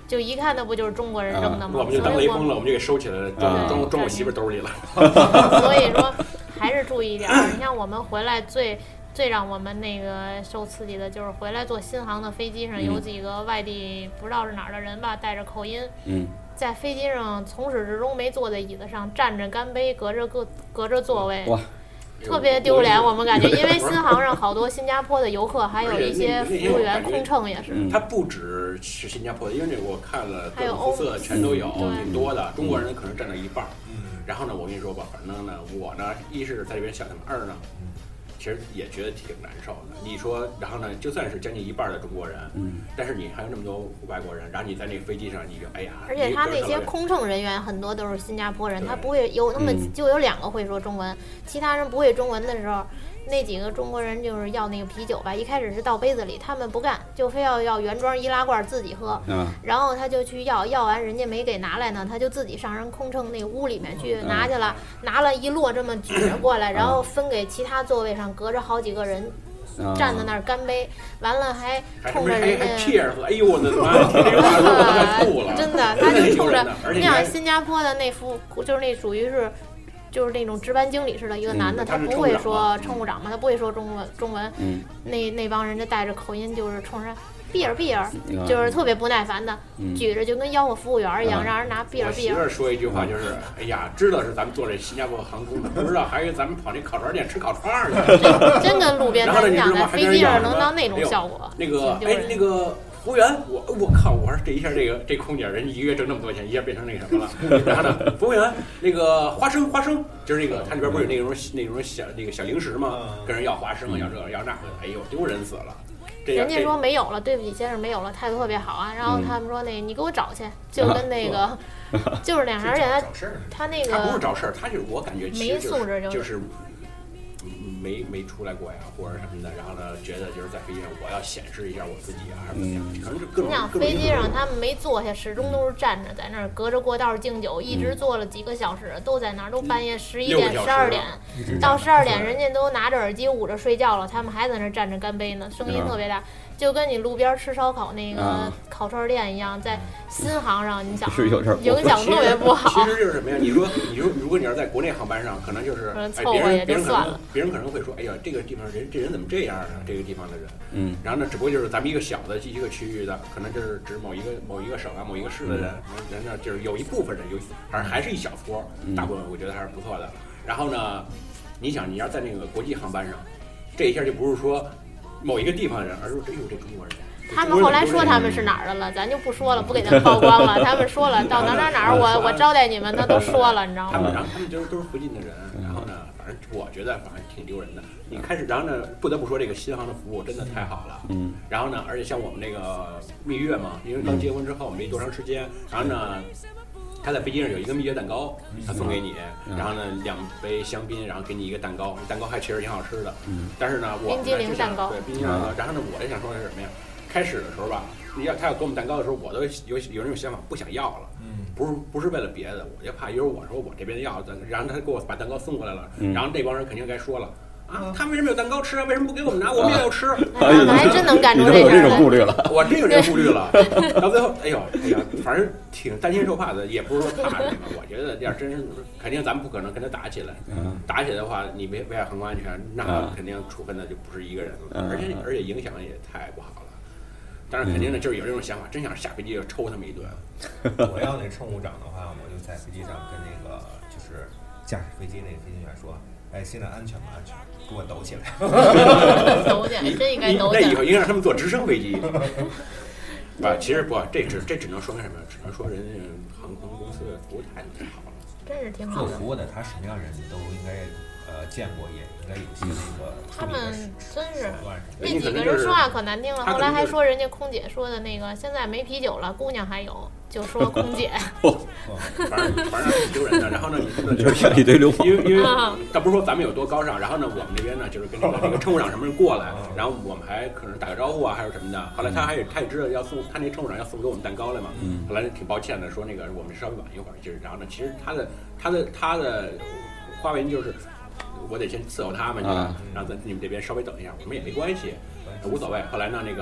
就一看那不就是中国人扔的吗？ 我们就当雷锋了，我们就给收起来了，装装装我媳妇兜里了。 所以说还是注意一点。你像我们回来最最让我们那个受刺激的就是回来坐新航的飞机上，有几个外地不知道是哪儿的人吧，带着口音， 嗯， 在飞机上从始至终没坐在椅子上，站着干杯，隔着隔隔着座位。 哇！ 特别丢脸，我们感觉，因为新航上好多新加坡的游客，还有一些服务员空乘也是。 它不只是新加坡的，因为这我看了各种肤色全都有，挺多的。中国人可能占了一半。嗯。然后呢，我跟你说吧，反正呢，我呢，一是在这边想他们，二呢，其实也觉得挺难受的。你说，然后呢，就算是将近一半的中国人，嗯，但是你还有那么多外国人，然后你在那个飞机上，你就哎呀。 而且他那些空乘人员很多都是新加坡人，他不会有那么就有两个会说中文，其他人不会中文的时候，那几个中国人就是要那个啤酒吧，一开始是倒杯子里，他们不干，就非要要原装易拉罐自己喝，嗯，然后他就去要，要完人家没给拿来呢，他就自己上人空乘那个屋里面去拿去了，拿了一摞这么举着过来，然后分给其他座位上隔着好几个人。站在那儿干杯，完了还冲着人家， 哎呦我的妈！这个话说我都快吐了。 真的，他就冲着你想新加坡的那副，就是那属于是，就是那种值班经理似的一个男的，他不会说乘务长嘛，他不会说中文，中文，那那帮人就带着口音，就是冲着。比尔比尔，就是特别不耐烦的，嗯、举着就跟吆喝服务员一样，嗯、让人拿比尔比尔。 我媳妇说一句话就是：哎呀，知道是咱们坐这新加坡航空的，不知道还以为咱们跑那烤串店吃烤串去。 真跟路边摊一样，在飞机上能到那种效果。 那个，哎，那个服务员，我我靠，我说这一下这个这空姐人一个月挣那么多钱，一下变成那个什么了。然后呢，服务员，那个花生花生，就是那个它里边不是有那种那种小那个小零食吗？跟人要花生啊，要这要那，哎呦，丢人死了。 人家说没有了，对不起先生，没有了，态度特别好啊。然后他们说那，你给我找去，就跟那个，就是那样，而且他他那个他不是找事儿，他就是我感觉没素质， 就是没没出来过呀，或者什么的。然后呢，觉得就是在飞机上我要显示一下我自己啊，什么的，可能是各种。 你想飞机上他们没坐下，始终都是站着，在那儿隔着过道敬酒，一直坐了几个小时，都在那儿，都半夜十一点、十二点到十二点，人家都拿着耳机捂着睡觉了，他们还在那儿站着干杯呢，声音特别大。就跟你路边吃烧烤那个烤串店一样，在新航上，你想影响特别不好。 其实就是什么呀？你说，你说，如果你要在国内航班上，可能就是哎，别人别人可能别人可能会说，哎呀，这个地方人这人怎么这样啊？这个地方的人，嗯，然后呢，只不过就是咱们一个小的一个区域的，可能就是指某一个某一个省啊、某一个市的人，人呢就是有一部分人有，还还是一小撮，大部分我觉得还是不错的。然后呢，你想你要在那个国际航班上，这一下就不是说。某一个地方的人，而是哎呦这中国人。 他们后来说他们是哪儿的了，咱就不说了，不给他们曝光了。他们说了到哪哪哪儿，我我招待你们，那都说了，你知道吗？ 他们然后他们就是都是附近的人，然后呢，反正我觉得反正挺丢人的。你开始，然后呢，不得不说这个新航的服务真的太好了。嗯。然后呢，而且像我们那个蜜月嘛，因为刚结婚之后没多长时间，然后呢。他在飞机上有一个蜜月蛋糕，他送给你，嗯、然后呢两杯香槟，然后给你一个蛋糕，蛋糕还其实挺好吃的。嗯、但是呢，我冰激凌蛋糕， 对冰激凌蛋糕。然后呢，我也想说的是什么呀？开始的时候吧，你要他要给我们蛋糕的时候，我都有有那种想法，不想要了。嗯，不是不是为了别的，我就怕一会儿我说我这边要，然后他给我把蛋糕送过来了，嗯、然后这帮人肯定该说了。啊，他为什么有蛋糕吃啊？为什么不给我们拿？我们也要吃。 哎呀，还真能干出这事儿来。这种顾虑了， 我真有这种顾虑了。到最后，哎呦，哎呀，反正挺担心受怕的，也不是说怕什么。我觉得要真是，肯定咱们不可能跟他打起来。嗯，打起来的话，你危危害航空安全，那肯定处分的就不是一个人了，而且而且影响也太不好了。当然，肯定呢，就是有这种想法，真想下飞机就抽他们一顿。 我要那乘务长的话，我就在飞机上跟那个就是驾驶飞机那个飞行员说。哎，现在安全吗？安全，给我抖起来！ 抖起来，真应该抖起来。 那以后应该让他们坐直升飞机。啊，其实不，这只这只能说明什么？只能说人家航空公司的服务态度太好了。 真是挺好的。 做服务的，他什么样人都应该呃见过，也应该有些那个。 他们真是那几个人说话可难听了，后来还说人家空姐说的那个，现在没啤酒了，姑娘还有。就说空姐， 反正反正挺丢人的。然后呢，你就是像一堆流氓， 因为因为他不是说咱们有多高尚。然后呢，我们这边呢，就是跟那个那个乘务长什么人过来，然后我们还可能打个招呼啊，还是什么的。后来他还他也知道要送他那乘务长要送给我们蛋糕来嘛。后来挺抱歉的，说那个我们稍微晚一会儿。就是然后呢，其实他的他的他的话音就是，我得先伺候他们去，然后在你们这边稍微等一下，我们也没关系，无所谓。后来呢，那个。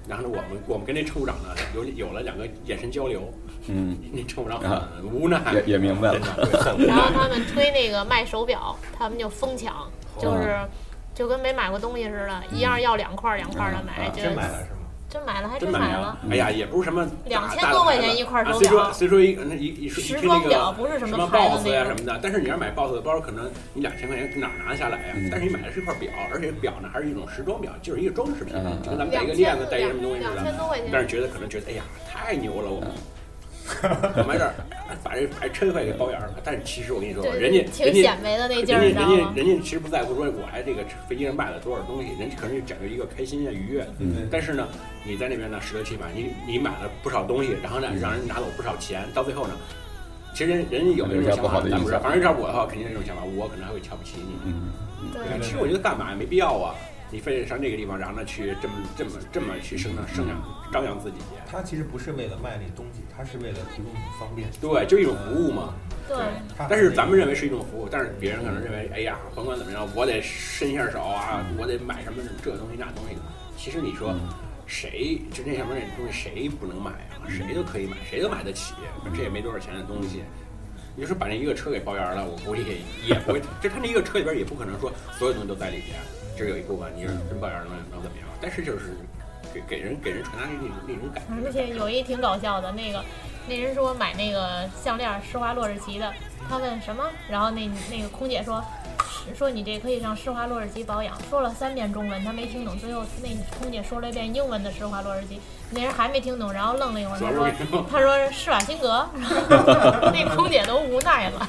然后呢，我们我们跟那乘务长呢有有了两个眼神交流， 嗯， 那乘务长很无奈， 也也明白了。 然后他们推那个卖手表，他们就疯抢，就是就跟没买过东西似的，一样要两块两块的买， 真买了是吗？ 真买了，还真买了。 哎呀，也不是什么两千多块钱一块手表， 虽说虽说一那一一时装表不是什么 B O S S 呀什么的，但是你要买 B O S S 的包，可能你两千块钱哪拿得下来呀？但是你买的是一块表，而且表呢还是一种时装表，就是一个装饰品，就跟咱们戴一个链子、戴一什么东西似的。但是觉得可能觉得，哎呀，太牛了，我们。我们这儿把这把这车费给包圆了，但是其实我跟你说，人家挺显摆的那劲儿， 人家人家人家其实不在乎说我在这个飞机上卖了多少东西，人家可能就讲究一个开心啊愉悦。 嗯。 但是呢，你在那边呢适得其反，你你买了不少东西，然后呢让人拿走不少钱，到最后呢，其实人人家有这种想法，咱不知道。反正要我的话，肯定是这种想法，我可能还会瞧不起你。 嗯。 对。 其实我觉得干嘛也没必要啊。你非得上这个地方，然后呢去这么这么这么去生长生养张扬自己。 他其实不是为了卖那东西，他是为了提供你方便。 对，就一种服务嘛。 对。 但是咱们认为是一种服务，但是别人可能认为，哎呀，甭管怎么样，我得伸一下手啊，我得买什么这东西那东西。其实你说，谁就那上面那东西谁不能买啊？谁都可以买，谁都买得起，这也没多少钱的东西。你就说把那一个车给包圆了，我估计也不会，就他那一个车里边也不可能说所有东西都在里边。这有一部分你是真包圆能能怎么样？但是就是给给人给人传达那种那种感觉。 而且有一挺搞笑的，那个那人说买那个项链施华洛世奇的，他问什么，然后那那个空姐说说你这可以上施华洛世奇保养，说了三遍中文，他没听懂，最后那空姐说了一遍英文的施华洛世奇，那人还没听懂，然后愣了一会儿，他说他说施瓦辛格，那空姐都无奈了。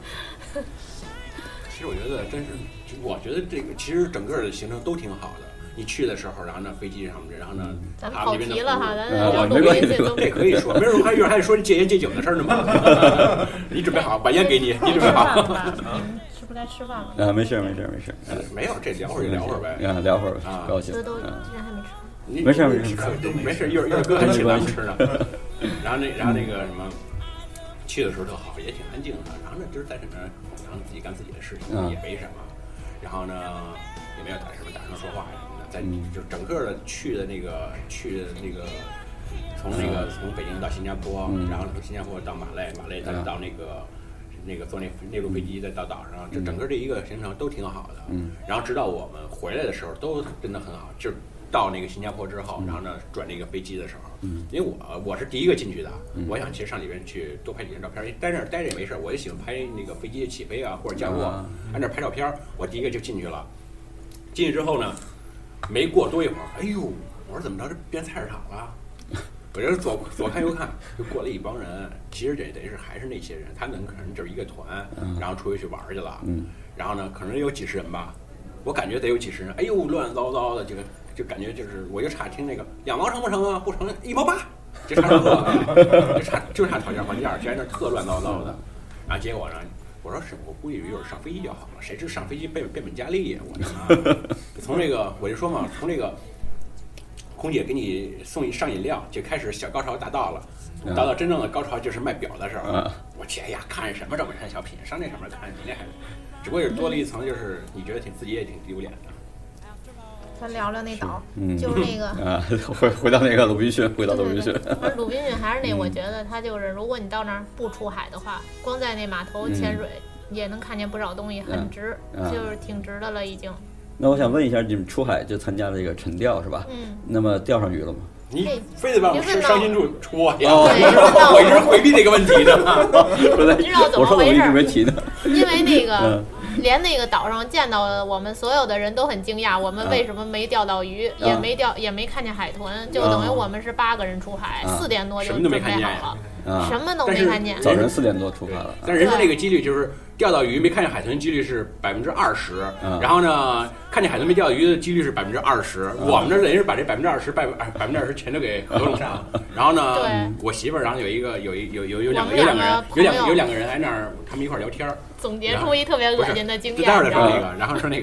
其实我觉得真是。我觉得这个其实整个的行程都挺好的。你去的时候，然后呢飞机上面，然后呢咱们跑题了哈，咱聊录音这可以说，没准还一会儿还得说戒烟戒酒的事儿呢嘛。你准备好，把烟给你，你准备好。 你们是不是该吃饭了？ 啊，没事没事没事。 没有，这聊会儿就聊会儿呗。 啊，聊会儿啊，高兴。 这都竟然还没吃。 没事没事没事，一会儿一会儿哥还请咱们吃呢。然后那然后那个什么，去的时候特好，也挺安静的。然后呢，就是在这边，然后自己干自己的事情，也没什么。然后呢，也没有打什么大声说话什么的，在就整个的去的那个去的那个，从那个从北京到新加坡，然后从新加坡到马累，马累再到那个那个坐那内陆飞机再到岛上，这整个这一个行程都挺好的。 嗯。 然后直到我们回来的时候，都真的很好，就到那个新加坡之后，然后呢转那个飞机的时候，因为我我是第一个进去的，我想其实上里边去多拍几张照片，待那儿待着也没事，我也喜欢拍那个飞机起飞啊或者降落，按那拍照片，我第一个就进去了。进去之后呢，没过多一会儿，哎呦，我说怎么着这变菜市场了？我这左左看右看，就过来一帮人，其实这得是还是那些人，他们可能就是一个团，然后出去去玩去了，然后呢可能有几十人吧，我感觉得有几十人，哎呦乱糟糟的这个。就感觉就是，我就差听那个两毛成不成啊？不成一毛八，就差这个，就差就差讨价还价，就在那特乱糟糟的。然后结果呢，我说是，我估计一会儿上飞机就好了，谁知上飞机变变本加厉呀！我的妈！从这个我就说嘛，从这个空姐给你送一上饮料，就开始小高潮达到了，达到真正的高潮就是卖表的时候。我天呀，看什么这么贪小便宜，上那上面看比那还，只不过是多了一层，就是你觉得挺自己也挺丢脸的。 咱聊聊那岛，就是那个啊，回回到那个鲁滨逊，回到鲁滨逊。 不是鲁滨逊还是那，我觉得它就是，如果你到那儿不出海的话，光在那码头潜水也能看见不少东西，很值，就是挺值的了已经。 那我想问一下，你们出海就参加了这个沉钓是吧？ 嗯。 那么钓上鱼了吗？ 你非得把我伤心处戳呀！我一直回避这个问题呢。 你知道怎么回事？ 我说我一直没提呢。 因为那个。连那个岛上见到的我们所有的人都很惊讶，我们为什么没钓到鱼，啊、也没钓，也没看见海豚，就等于我们是八个人出海，四、啊、点多就准备好了， 啊、 什么都没看见。 早晨四点多出发了， 但是人家那个几率就是钓到鱼没看见海豚几率是百分之二十，然后呢看见海豚没钓到鱼的几率是百分之二十。我们这等于是把这百分之二十百百分之二十全都给合拢上。然后呢，我媳妇儿然后有一个有一有有有两个有两个人有两有两个人在那儿，他们一块聊天。 总结出一特别恶心的经验。 就待会儿再说那个，然后说那个，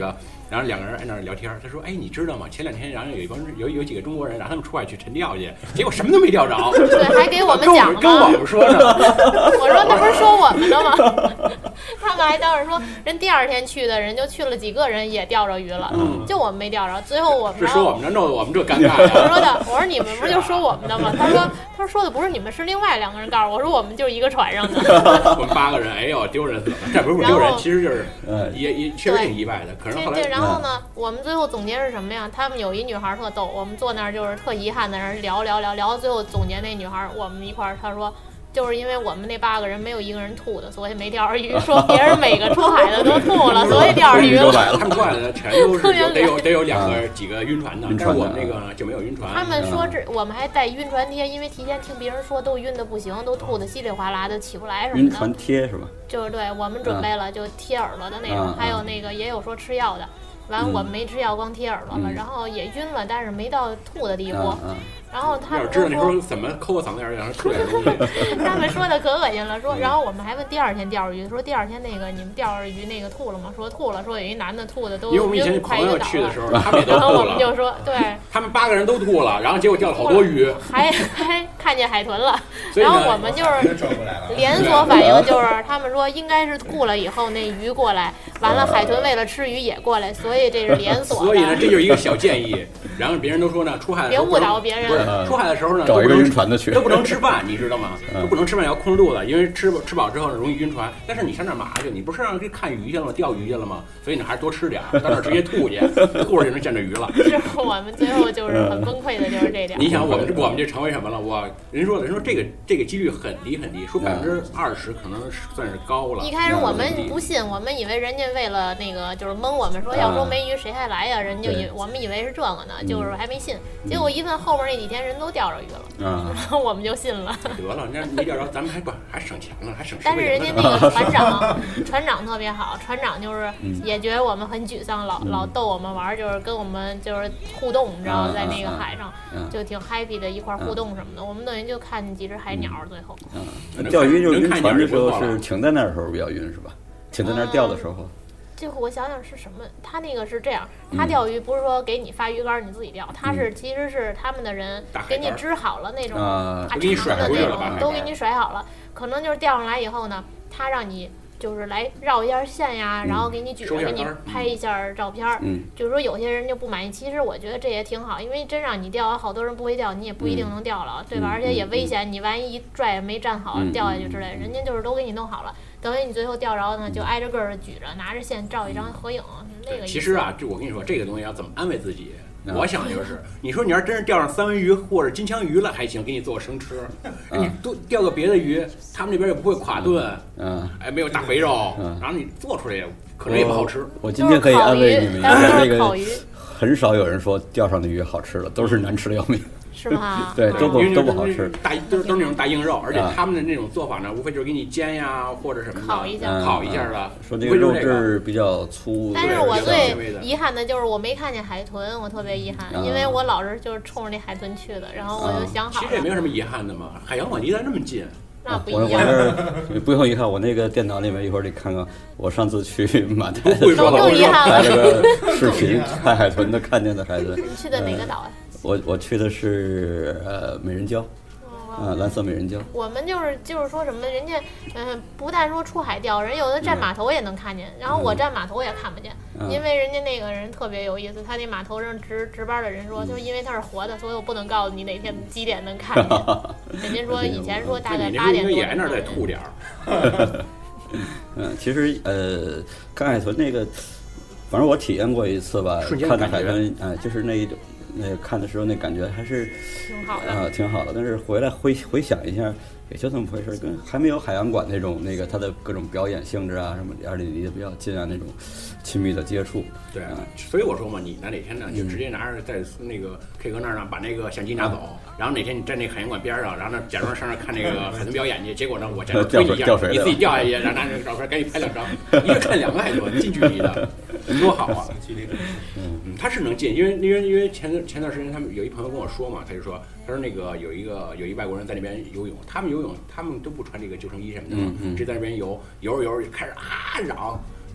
然后两个人在那儿聊天，他说：“哎，你知道吗？前两天然后有一帮有有几个中国人让他们出海去沉钓去，结果什么都没钓着。” 对，还给我们讲呢。 跟我们说呢。 我说那不是说我们的吗？他们还当时说，人第二天去的人就去了几个人也钓着鱼了，嗯、就我们没钓着。最后我们是说我们这弄得我们这尴尬、啊。 我说的，我说你们不是就说我们的吗？他说他说说的不是你们，是另外两个人告诉我，我说我们就是一个船上的。 我们八个人，哎呦丢人死了！这不是丢人，其实就是也也确实挺意外的。可能后来。 然后呢，我们最后总结是什么呀？他们有一女孩特逗，我们坐那儿就是特遗憾的人聊聊聊聊到最后总结那女孩，我们一块儿她说。就是因为我们那八个人没有一个人吐的，所以没钓着鱼。说别人每个出海的都吐了，所以钓着鱼了。 他们出海的全都是得有得有两个几个晕船的，但是我们那个就没有晕船。 他们说这我们还带晕船贴，因为提前听别人说都晕的不行，都吐的稀里哗啦的起不来什么的。 晕船贴是吧？ 就是对我们准备了，就贴耳朵的那种，还有那个也有说吃药的。完我们没吃药，光贴耳朵了，然后也晕了，但是没到吐的地步。然后他们知道那时候怎么抠个嗓子眼儿让人吐点东西。 他们说的可恶心了，说，然后我们还问第二天钓着鱼，说第二天那个你们钓着鱼那个吐了吗？说吐了，说有一男的吐的都因为我们以前朋友去的时候，他们也都吐了。 然后我们就说，对， 他们八个人都吐了，然后结果钓了好多鱼， 还还看见海豚了。然后我们就是连锁反应，就是他们说应该是吐了以后那鱼过来，完了海豚为了吃鱼也过来，所以这是连锁。 所以呢，这就是一个小建议。然后别人都说呢，出海的时候别误导别人。 出海的时候呢， 找一个晕船的去， 都不能吃饭，你知道吗？都不能吃饭，要控制肚子，因为吃吃饱之后呢容易晕船。但是你上那儿嘛去？你不是让去看鱼去了吗？钓鱼去了吗？所以你还是多吃点，到那儿直接吐去，吐着就能见着鱼了。 是我们最后就是很崩溃的，就是这点。 你想，我们我们这成为什么了？我人说人说这个这个几率很低很低，说百分之二十可能算是高了。 一开始我们不信，我们以为人家为了那个就是蒙我们说，要说没鱼谁还来呀？人就以我们以为是这个呢，就是还没信。结果一问后面那几天人都钓着鱼了，然后我们就信了。 得了，那没钓着，咱们还不还省钱了，还省。 但是人家那个船长，船长特别好，船长就是也觉得我们很沮丧，老老逗我们玩，就是跟我们就是互动，你知道，在那个海上就挺 happy 的，一块互动什么的。我们等于就看见几只海鸟，最后。 钓鱼就是晕船的时候是停在那儿的时候比较晕是吧？停在那儿钓的时候。 最后我想想是什么？他那个是这样，他钓鱼不是说给你发鱼竿你自己钓，他是其实是他们的人给你支好了那种大长的那种，都给你甩好了。可能就是钓上来以后呢，他让你就是来绕一下线呀，然后给你举着给你拍一下照片。嗯，就是说有些人就不满意，其实我觉得这也挺好，因为真让你钓，好多人不会钓，你也不一定能钓了，对吧？而且也危险，你万一一拽没站好掉下去之类，人家就是都给你弄好了。等于你最后钓着呢，就挨着个儿举着，拿着线照一张合影，那个意思。 其实啊，这我跟你说，这个东西要怎么安慰自己？我想就是，你说你要真是钓上三文鱼或者金枪鱼了还行，给你做个生吃。你多钓个别的鱼，他们那边也不会垮炖，嗯，哎，没有大肥肉，然后你做出来可能也不好吃。 我今天可以安慰你们一下，那个很少有人说钓上的鱼好吃了，都是难吃的要命。 是吗？ 对，都不都不好吃， 大都都是那种大硬肉，而且他们的那种做法呢，无非就是给你煎呀或者什么的， 烤一下， 烤一下的。 说这个肉质比较粗。 但是我最遗憾的就是我没看见海豚，我特别遗憾，因为我老是就是冲着那海豚去的，然后我就想好。 其实也没有什么遗憾的嘛，海洋馆离咱这么近。 那不一样。 我不用遗憾，我那个电脑里面一会儿得看看，我上次去马台的时候，更遗憾了。 这个视频看海豚的，看见的海豚。 你去的哪个岛啊？ 我我去的是呃美人礁，啊蓝色美人礁。 我们就是就是说什么，人家嗯、呃、不但说出海钓，人有的站码头也能看见，然后我站码头也看不见，嗯、因为人家那个人特别有意思，他那码头上值值班的人说，就是因为他是活的，所以我不能告诉你哪天几点能看见。人家说以前说大概八点多。 也在那儿再吐点儿。 嗯，其实呃看海豚那个，反正我体验过一次吧，看到海豚，哎、呃，就是那一种。那看的时候那感觉还是挺好的啊、呃，挺好的。但是回来回回想一下，也就这么回事，跟还没有海洋馆那种那个它的各种表演性质啊，什么二里离得比较近啊，那种亲密的接触。 对啊，所以我说嘛，你呢哪天呢就直接拿着在那个 K 哥那儿呢把那个相机拿走，嗯、然后哪天你站那个海洋馆边上，然后呢假装上那看那个海豚表演去，结果呢我假装推你一下，你自己掉下去，然后拿着照片赶紧拍两张，一个看两个海豚，近距离的，多好啊！嗯，他是能进，因为因为因为前前段时间他们有一朋友跟我说嘛，他就说他说那个有一个有一外国人在那边游泳，他们游泳他们都不穿这个救生衣什么的嘛，嗯嗯、直在那边游游着游着就开始啊嚷。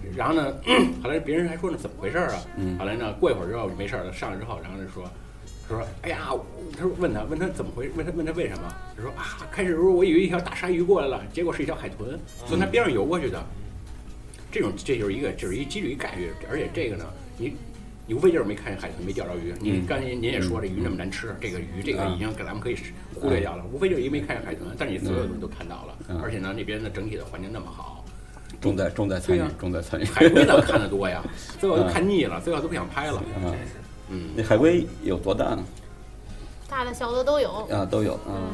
然后呢，后来别人还说呢怎么回事啊？嗯，后来呢过一会儿之后没事了，上来之后，然后就说。他说：“哎呀，他说问他问他怎么回，问他问他为什么？他说啊，开始的时候我以为一条大鲨鱼过来了，结果是一条海豚，从他边上游过去的。这种这就是一个就是一几率一概率，而且这个呢，你你无非就是没看见海豚，没钓着鱼。你刚才您也说这鱼那么难吃，这个鱼这个已经给咱们可以忽略掉了，无非就是因为没看见海豚，但是你所有东西都看到了，而且呢那边的整体的环境那么好。” 重在重在参与，重在参与。 海龟咱们看得多呀，最后都看腻了，最后都不想拍了。 嗯，嗯，那海龟有多大呢？ 大的小的都有啊，都有啊。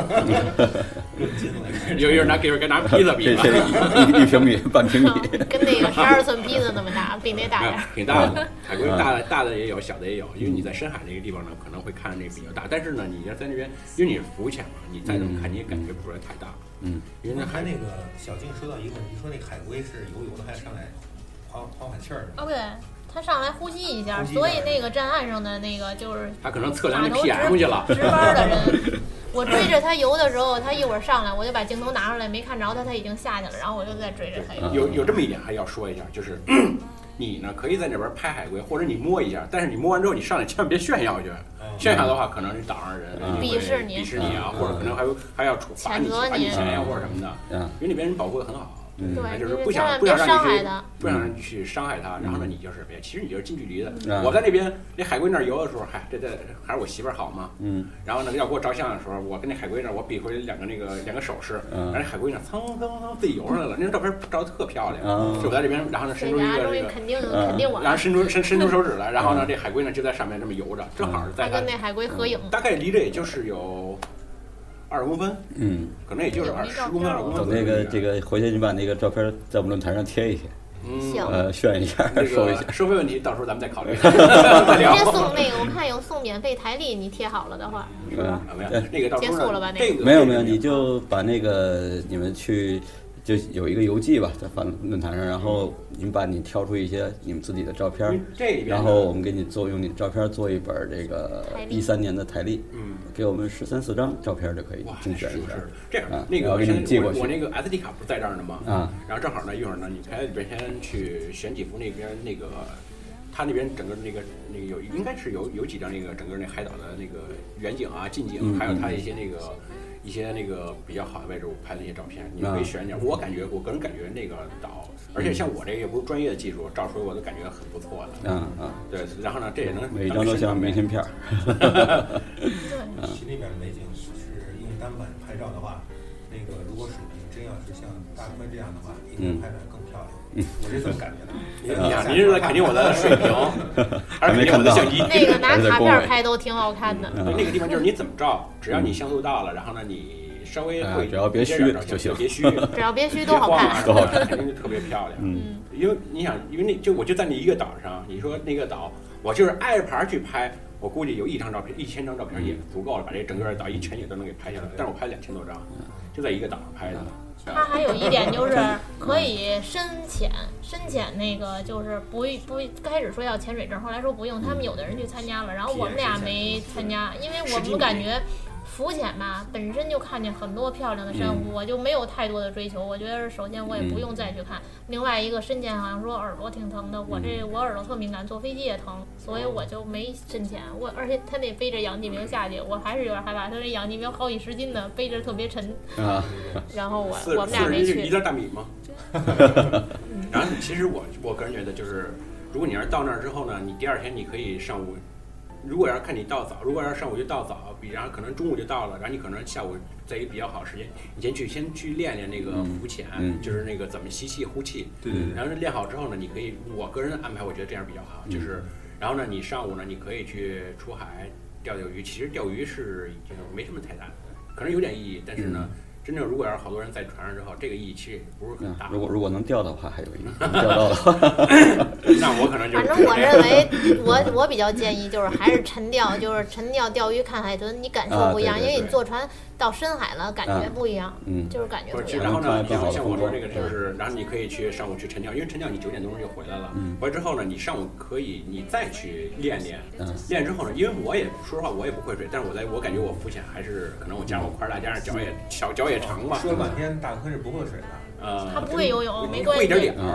有人拿给人拿披萨比吧， 一一平米、半平米， 跟那个十二寸披萨那么大，比那大点。 挺大的，海龟大的大的也有，小的也有。因为你在深海那个地方呢，可能会看那个比较大，但是呢，你要在那边，因为你是浮潜嘛，你再怎么看你也感觉不出来太大。 嗯， 因为那还那个小静说到一个问题，说那海龟是游泳的，还上来缓缓缓气儿。 哦，对。他上来呼吸一下，所以那个站岸上的那个就是他可能测量那 P M 去了。 值班的人，我追着他游的时候，他一会儿上来，我就把镜头拿出来，没看着他，他已经下去了，然后我就再追着他。 有有这么一点还要说一下，就是你呢可以在那边拍海龟，或者你摸一下，但是你摸完之后你上来千万别炫耀去，炫耀的话可能是岛上人鄙视你， 鄙视你啊，或者可能还有还要处罚你罚你钱呀或者什么的，因为那边人保护的很好。 嗯， 就是不想不想让你去不想让你去伤害它，然后呢，你就是别，其实你就是近距离的。我在那边那海龟那儿游的时候，嗨，这这还是我媳妇儿好嘛。嗯。然后呢，要给我照相的时候，我跟那海龟那儿我比回两个那个两个手势，然后那海龟呢蹭蹭蹭自己游上来了，那张照片照得特漂亮。就我在这边，然后呢伸出一个这个， 肯定肯定我。 然后伸出伸伸出手指来，然后呢这海龟呢就在上面这么游着，正好是在跟那海龟合影。 大概离着也就是有。二十公分，嗯，可能也就是二十公分、二公分。 等那个这个回去，你把那个照片在我们论坛上贴一贴， 嗯， 呃，炫一下，说一下。 收费问题到时候咱们再考虑。再聊。 直接送那个，我看有送免费台历，你贴好了的话，是吧？ 没有，那个到时候结束了吧？那个没有没有，你就把那个你们去。就有一个邮寄吧，在发论坛上，然后你们把你挑出一些你们自己的照片，然后我们给你做用你的照片做一本这个一三年的台历，嗯，给我们十三四张照片就可以精选一下。 这样，那个我给你寄过去。我那个 S D 卡不是在这儿呢吗？啊，然后正好呢，一会儿呢，你在里边先去选几幅那边那个，他那边整个那个那个有应该是有有几张那个整个那海岛的那个远景啊、近景，还有他一些那个。一些那个比较好的位置，我拍的一些照片，你可以选点。我感觉，我个人感觉那个岛，而且像我这个也不是专业的技术，照出我都感觉很不错的。嗯嗯，对。然后呢，这也能每一张都像明信片。 对，其那边的美景是用单反拍照的话，那个如果水平真要是像大坤这样的话，一定拍出来更漂亮。嗯，我是这么感觉的。 你呀，您是在肯定我的水平，还是肯定我的相机？ 那个拿卡片拍都挺好看的。 那个地方就是你怎么照，只要你像素到了，然后呢，你稍微会只要别虚就行， 别虚， 只要别虚都好看， 都好看， 肯定就特别漂亮。嗯，因为你想，因为那就我就在那一个岛上，你说那个岛，我就是挨着盘去拍，我估计有一张照片、一千张照片也足够了，把这整个岛一全景都能给拍下来。但是我拍两千多张，就在一个岛上拍的。 它还有一点就是可以深潜，深潜那个就是不不开始说要潜水证，后来说不用，他们有的人去参加了，然后我们俩没参加，因为我们感觉浮潜吧本身就看见很多漂亮的珊瑚，我就没有太多的追求。我觉得首先我也不用再去看，另外一个深潜好像说耳朵挺疼的，我这我耳朵特敏感，坐飞机也疼，所以我就没深潜。我而且他得背着氧气瓶下去，我还是有点害怕，他那氧气瓶好几十斤的，背着特别沉啊。然后我我们俩没去。 一袋大米吗？然后其实我我个人觉得就是，如果你要是到那儿之后呢，你第二天你可以上午。如果要是看你到早，如果要是上午就到早，比然后可能中午就到了，然后你可能下午在一个比较好的时间，你先去先去练练那个浮潜，嗯嗯、就是那个怎么吸气呼气。对对对。然后练好之后呢，你可以，我个人安排，我觉得这样比较好，嗯、就是，然后呢，你上午呢，你可以去出海钓钓鱼。其实钓鱼是已经没什么太大的，可能有点意义，但是呢。嗯真正如果要是好多人在船上之后，这个意义其实也不是很大。 嗯、如果如果能钓的话，还有意义。钓到的话， 那我可能就反正我认为，我我比较建议就是还是沉钓，就是沉钓钓鱼看海豚，你感受不一样，啊、对对对，因为你坐船到深海了，感觉不一样，啊、嗯，就是感觉不一样。 然后呢，像像我说这个就是，然后你可以去上午去沉钓，因为沉钓你九点多钟就回来了，嗯、回来之后呢，你上午可以你再去练练，嗯、练之后呢，因为我也说实话我也不会水，但是我在我感觉我浮潜还是可能我加上我块大，加上脚也脚脚也长吧。 说了半天，大坤是不会水的。 呃， 他不会游泳，没关系。 会一点点儿，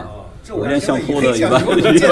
有点相扑的一般。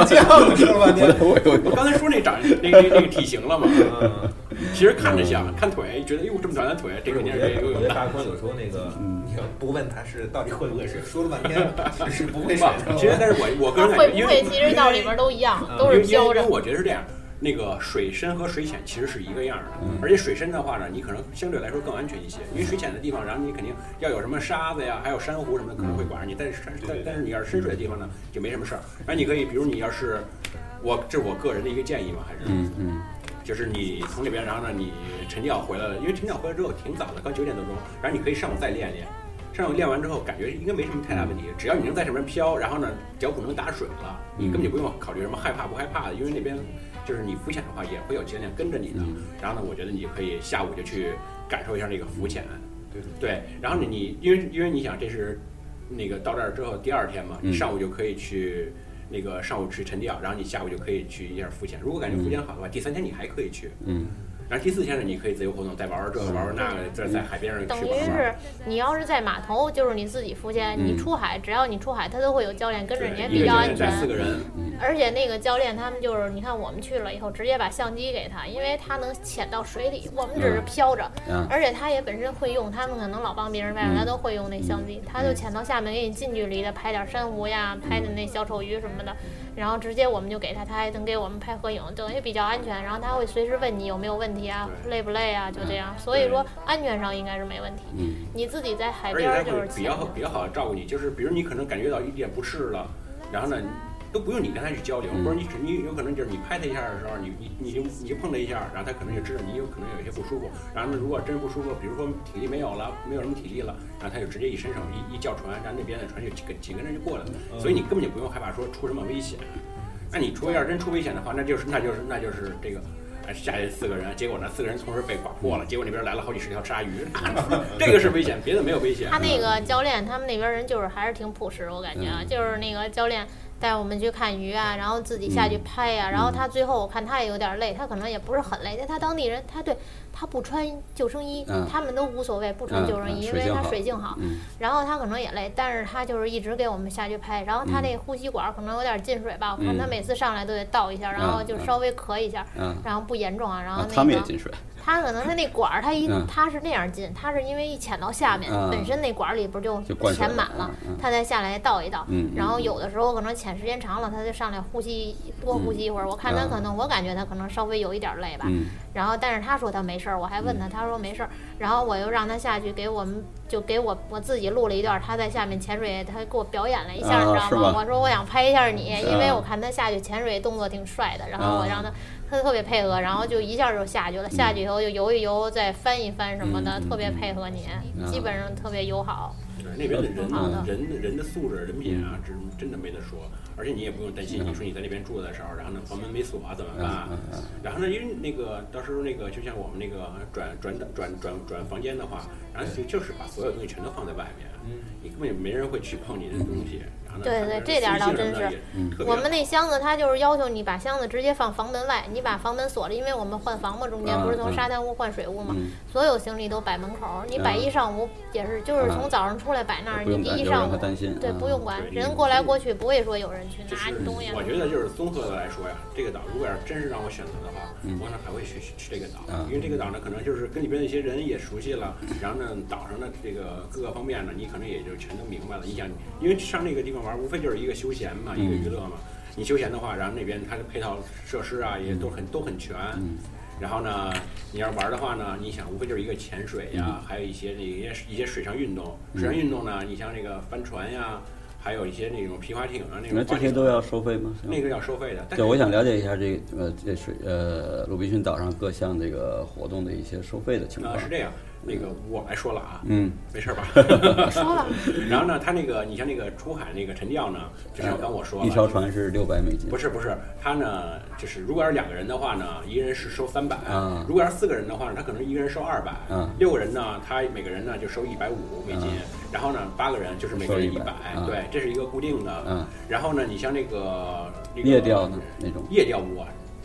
我刚才说那长那个那个体型了嘛，其实看着像，看腿觉得哟这么短的腿，这个年纪游泳大坤有时候那个，你不问他是到底会不会水，说了半天是不会水。 其实但是我我个人感觉，会不会其实到里边都一样，都是飘着。 因为我觉得是这样。那个水深和水浅其实是一个样的，嗯、而且水深的话呢，你可能相对来说更安全一些，因为水浅的地方，然后你肯定要有什么沙子呀，还有珊瑚什么的可能会管着你，但是但但是你要是深水的地方呢，就没什么事儿。然后你可以，比如你要是我这是我个人的一个建议嘛，还是嗯嗯， 就是你从那边，然后呢你晨钓回来了，因为晨钓回来之后挺早的，刚九点多钟，然后你可以上午再练练。上午练完之后，感觉应该没什么太大问题。只要你能在上面飘，然后呢脚不能打水了，你根本就不用考虑什么害怕不害怕的，因为那边就是你浮潜的话也会有教练跟着你的。然后呢，我觉得你可以下午就去感受一下这个浮潜。 对对。然后呢，你因为因为你想这是那个到这儿之后第二天嘛，你上午就可以去那个上午去晨钓，然后你下午就可以去一下浮潜。如果感觉浮潜好的话，第三天你还可以去。嗯。然后第四天呢，你可以自由活动，再玩玩这个，玩玩那个，在在海边上去等于是你要是在码头，就是你自己浮潜；你出海，只要你出海，他都会有教练跟着你，比较安全。 四个人。 而且那个教练他们就是，你看我们去了以后，直接把相机给他，因为他能潜到水里，我们只是飘着。而且他也本身会用，他们可能老帮别人拍照，他都会用那相机，他就潜到下面给你近距离的拍点珊瑚呀，拍的那小丑鱼什么的，然后直接我们就给他，他还能给我们拍合影，等于比较安全。然后他会随时问你有没有问题啊，累不累。对啊，就这样，所以说安全上应该是没问题。嗯，你自己在海边就是比较比较好的照顾你，就是比如你可能感觉到一点不适了，然后呢都不用你跟他去交流，或者你只你有可能就是你拍他一下的时候，你你你就你就碰他一下，然后他可能就知道你有可能有一些不舒服，然后呢如果真不舒服，比如说体力没有了，没有什么体力了，然后他就直接一伸手一一叫船，然后那边的船就几个几个人就过来了，所以你根本就不用害怕说出什么危险。那你除非要真出危险的话，那就是那就是那就是这个。下去四个人，结果呢，四个人同时被刮破了，结果那边来了好几十条鲨鱼，这个是危险，别的没有危险。 他那个教练，他们那边人就是还是挺朴实，我感觉啊，嗯、就是那个教练带我们去看鱼啊，然后自己下去拍呀、啊，嗯、然后他最后我看他也有点累，他可能也不是很累，但他当地人，他对他不穿救生衣，嗯、他们都无所谓，不穿救生衣，嗯、因为他水性好。嗯、然后他可能也累，但是他就是一直给我们下去拍，然后他那呼吸管可能有点进水吧，我看他每次上来都得倒一下，然后就稍微咳一下，嗯、然后不严重啊，然后那个。 他们也进水。 他可能他那管儿，他一、嗯、他是那样进，他是因为一潜到下面， 嗯、 本身那管儿里不就潜满了， 嗯、 他再下来倒一倒， 嗯、 然后有的时候可能潜时间长了，他就上来呼吸多呼吸一会儿。嗯、我看他可能，嗯、我感觉他可能稍微有一点累吧。 嗯、 然后但是他说他没事儿，我还问他，他说没事儿。然后我又让他下去给我们，就给我我自己录了一段他在下面潜水，他给我表演了一下， 啊、 你知道吗？我说我想拍一下你，因为啊、 我看他下去潜水动作挺帅的，然后我让他。他特别配合，然后就一下就下去了。嗯、下去以后就游一游，再翻一翻什么的， 嗯、 特别配合你，嗯、基本上特别友好。 对，那边的人人人的素质、人品啊，真真的没得说。而且你也不用担心，你说你在那边住的时候，然后呢房门没锁怎么办？然后呢，因为那个到时候那个就像我们那个转转转转转房间的话，然后就就是把所有东西全都放在外面，你根本就没人会去碰你的东西。 对对，这点倒真是。我们那箱子他就是要求你把箱子直接放房门外，你把房门锁了，因为我们换房嘛，中间不是从沙滩屋换水屋嘛， 嗯、 所有行李都摆门口，你摆一上午也是，就是从早上出来摆那儿， 你一上午对不用管，人过来过去不会说有人去拿你东西。 我觉得就是综合的来说呀，这个岛如果要真是让我选择的话， 嗯、 我可能还会去去这个岛，因为这个岛呢可能就是跟里边那些人也熟悉了，然后呢岛上的这个各个方面呢，你可能也就全都明白了。你想，因为上那个地方玩，无非就是一个休闲嘛，一个娱乐嘛。你休闲的话，然后那边它的配套设施啊也都很都很全。然后呢，你要玩的话呢，你想无非就是一个潜水呀，还有一些那些一些水上运动。水上运动呢，你像那个帆船呀，还有一些那种皮划艇啊，那种。 那这些都要收费吗？ 那个要收费的。 对，我想了解一下这个呃这水呃鲁滨逊岛上各项这个活动的一些收费的情况。 啊，是这样。那个我来说了啊， 嗯， 没事吧？ 说了。 然后呢，他那个你像那个出海那个沉钓呢，就像刚我说了， 一条船是六百美金。 不是不是，他呢就是如果要是两个人的话呢，一个人是收三百、 嗯； 如果要是四个人的话呢，他可能一个人收二百、 嗯； 六个人呢，他每个人呢就收一百五美金、嗯；然后呢，八个人就是每个人一百、嗯，对，这是一个固定的。 嗯。 然后呢，你像那个、那个、 夜钓呢那种？ 夜钓我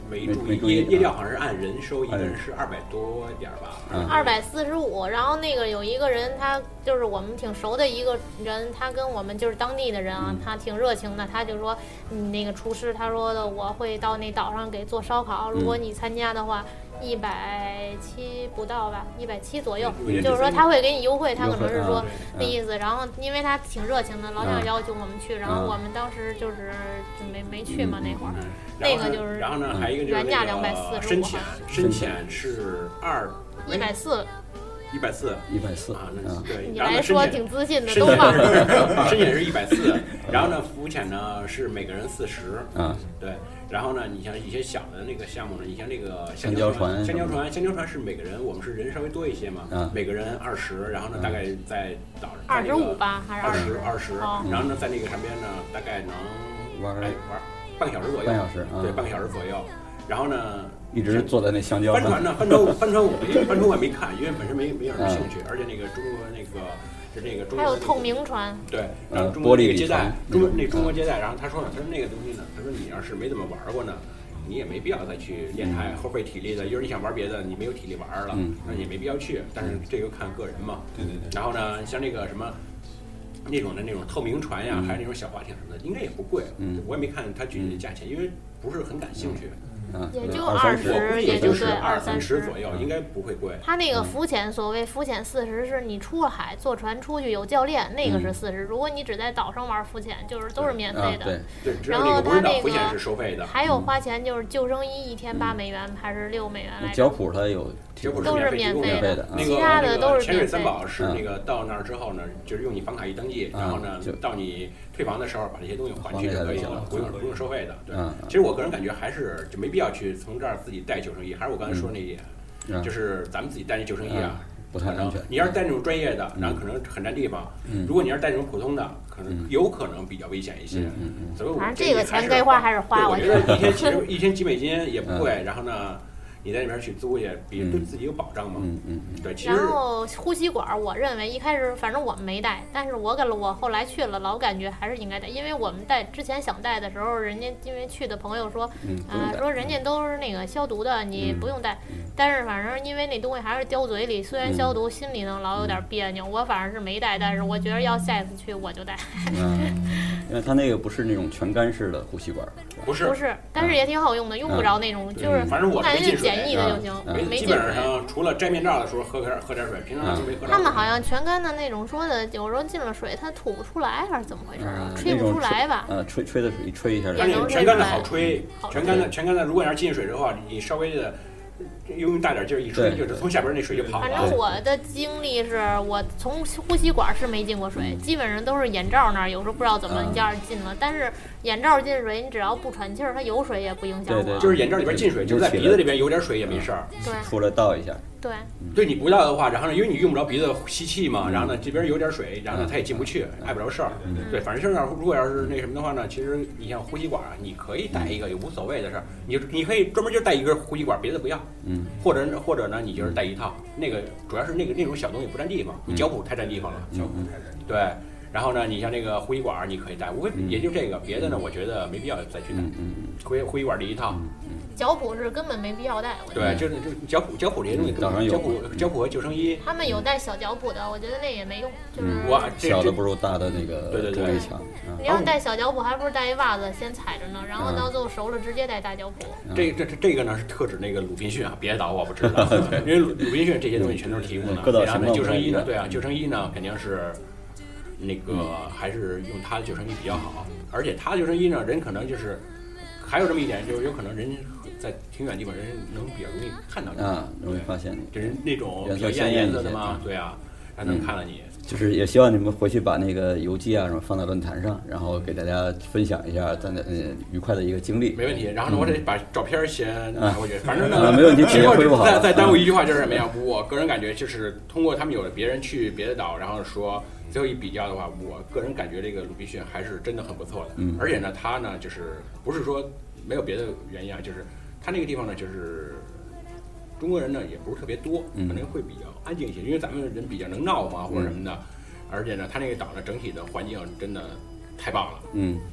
没注意，夜夜钓好像是按人收，一个人是二百多点吧， 二百四十五。然后那个有一个人，他就是我们挺熟的一个人，他跟我们就是当地的人啊，他挺热情的，他就说，嗯，那个厨师他说的，我会到那岛上给做烧烤，如果你参加的话。一百七不到吧，一百七左右，就是说他会给你优惠，他可能是说那意思。然后因为他挺热情的，老想邀请我们去，然后我们当时就是没没去嘛那会儿，那个就是然后呢还有一个就是原价两百四十五， 深浅深浅是二一百四。 一百四， 一百四啊，那对， 你来说挺自信的，都忘了。深浅是一百四，然后呢，浮潜呢是每个人四十， 嗯， 对。然后呢，你像一些小的那个项目呢，你像那个香蕉船， 香蕉船，香蕉船是每个人，我们是人稍微多一些嘛， 嗯， 每个人二十，然后呢，大概在岛上二十五吧，还是二十二十，然后呢，在那个上边呢，大概能玩玩半个小时左右， 半小时， 对，半个小时左右。然后呢， 一直坐在那香蕉上。帆船呢，帆船帆船我没帆船我也没看，因为本身没没有什么兴趣，而且那个中国那个就那个中国还有透明船， 对，然后中国那个接待，中国那中国接待，然后他说了，他说那个东西呢，他说你要是没怎么玩过呢，你也没必要再去练台，后费体力的。一会儿你想玩别的，你没有体力玩了，那也没必要去。但是这个看个人嘛， 对对对。 然后呢，像那个什么。那种的那种透明船呀，还有那种小划艇什么的，应该也不贵。嗯，我也没看它具体的价钱，因为不是很感兴趣。 嗯， 也就二十，也就是二三十左右，应该不会贵。 它那个浮潜，所谓浮潜四十，是你出了海坐船出去有教练，那个是四十。如果你只在岛上玩浮潜，就是都是免费的。 对对， 然后它那个浮潜是收费的。 还有花钱，就是救生衣一天八美元还是六美元来着？ 脚蹼它有。 都是免费的， 其他的都是潜水三宝是那个到那儿之后呢，就是用你房卡一登记，然后呢，到你退房的时候把这些东西还去就可以了，不用不用收费的。对，其实我个人感觉还是就没必要去从这儿自己带救生衣，还是我刚才说那一点，就是咱们自己带那救生衣啊， 不太安全。 你要是带那种专业的，然后可能很占地方；如果你要是带那种普通的，可能有可能比较危险一些。所以我反正这个钱该花还是花， 我觉得一天其实一天几美金也不贵，然后呢。你在那边去租也比对自己有保障嘛？ 嗯嗯嗯，对。其实然后呼吸管，我认为一开始反正我们没带，但是我跟我后来去了，老感觉还是应该带，因为我们带之前想带的时候，人家因为去的朋友说，啊，说人家都是那个消毒的，你不用带。但是反正因为那东西还是叼嘴里，虽然消毒，心里呢老有点别扭。我反正是没带，但是我觉得要下一次去我就带。 因为它那个不是那种全干式的呼吸管， 不是不是，但是也挺好用的，用不着那种，就是反正我看人家简易的就行，没基本上除了摘面罩的时候喝点喝点水，平常没喝。 他们好像全干的那种说的，有时候进了水它吐不出来，还是怎么回事啊？吹不出来吧？ 呃，吹吹的水吹一下， 也能全干的好吹，全干的全干的，如果要是进水的话，你稍微的。用大点劲儿一吹，就是从下边那水就跑了。 反正我的经历是我从呼吸管是没进过水，基本上都是眼罩那儿，有时候不知道怎么一下进了。但是眼罩进水，你只要不喘气儿，它有水也不影响我。 对对， 就是眼罩里边进水，就是在鼻子里边有点水也没事儿。 对， 出来倒一下。 对， 对你不倒的话，然后呢，因为你用不着鼻子吸气嘛，然后呢这边有点水，然后呢它也进不去，碍不着事儿。对，反正身上如果要是那什么的话呢，其实你像呼吸管，你可以带一个也无所谓的事儿，你你可以专门就带一根呼吸管，别的不要。嗯，或者或者呢，你就是带一套，那个主要是那个那种小东西不占地方，你脚蹼太占地方了。 脚蹼太占。 对。然后呢，你像那个呼吸管，你可以带，无非也就这个，别的呢，我觉得没必要再去带。呼呼吸管这一套， 脚蹼是根本没必要带。 对，就是就脚蹼脚蹼这些东西，脚蹼脚蹼和救生衣。 他们有带小脚蹼的，我觉得那也没用，就是哇， 小的不如大的那个对对对力强。 你要带小脚蹼，还不如带一袜子先踩着呢，然后到最后熟了直接带大脚蹼。 这这这这个呢是特指那个鲁滨逊啊，别的岛我不知道，因为鲁鲁滨逊这些东西全都是提供的。然后呢，救生衣呢，对啊，救生衣呢肯定是。那个还是用他的救生衣比较好，而且他的救生衣呢，人可能就是还有这么一点，就是有可能人在挺远地方，人能比较容易看到你啊，容易发现你， 就是那种比较艳颜色的嘛，对啊，他能看到你。 就是也希望你们回去把那个游记啊什么放在论坛上，然后给大家分享一下咱的嗯愉快的一个经历。 没问题。然后呢，我得把照片先拿回去。反正呢， 没问题，直接恢复好。 再再耽误一句话就是什么呀？我个人感觉就是通过他们有的别人去别的岛，然后说。最后一比较的话，我个人感觉这个鲁滨逊还是真的很不错的。嗯，而且呢，他呢就是不是说没有别的原因啊，就是他那个地方呢，就是中国人呢也不是特别多，可能会比较安静一些，因为咱们人比较能闹嘛或者什么的。而且呢，他那个岛呢整体的环境真的太棒了。 嗯，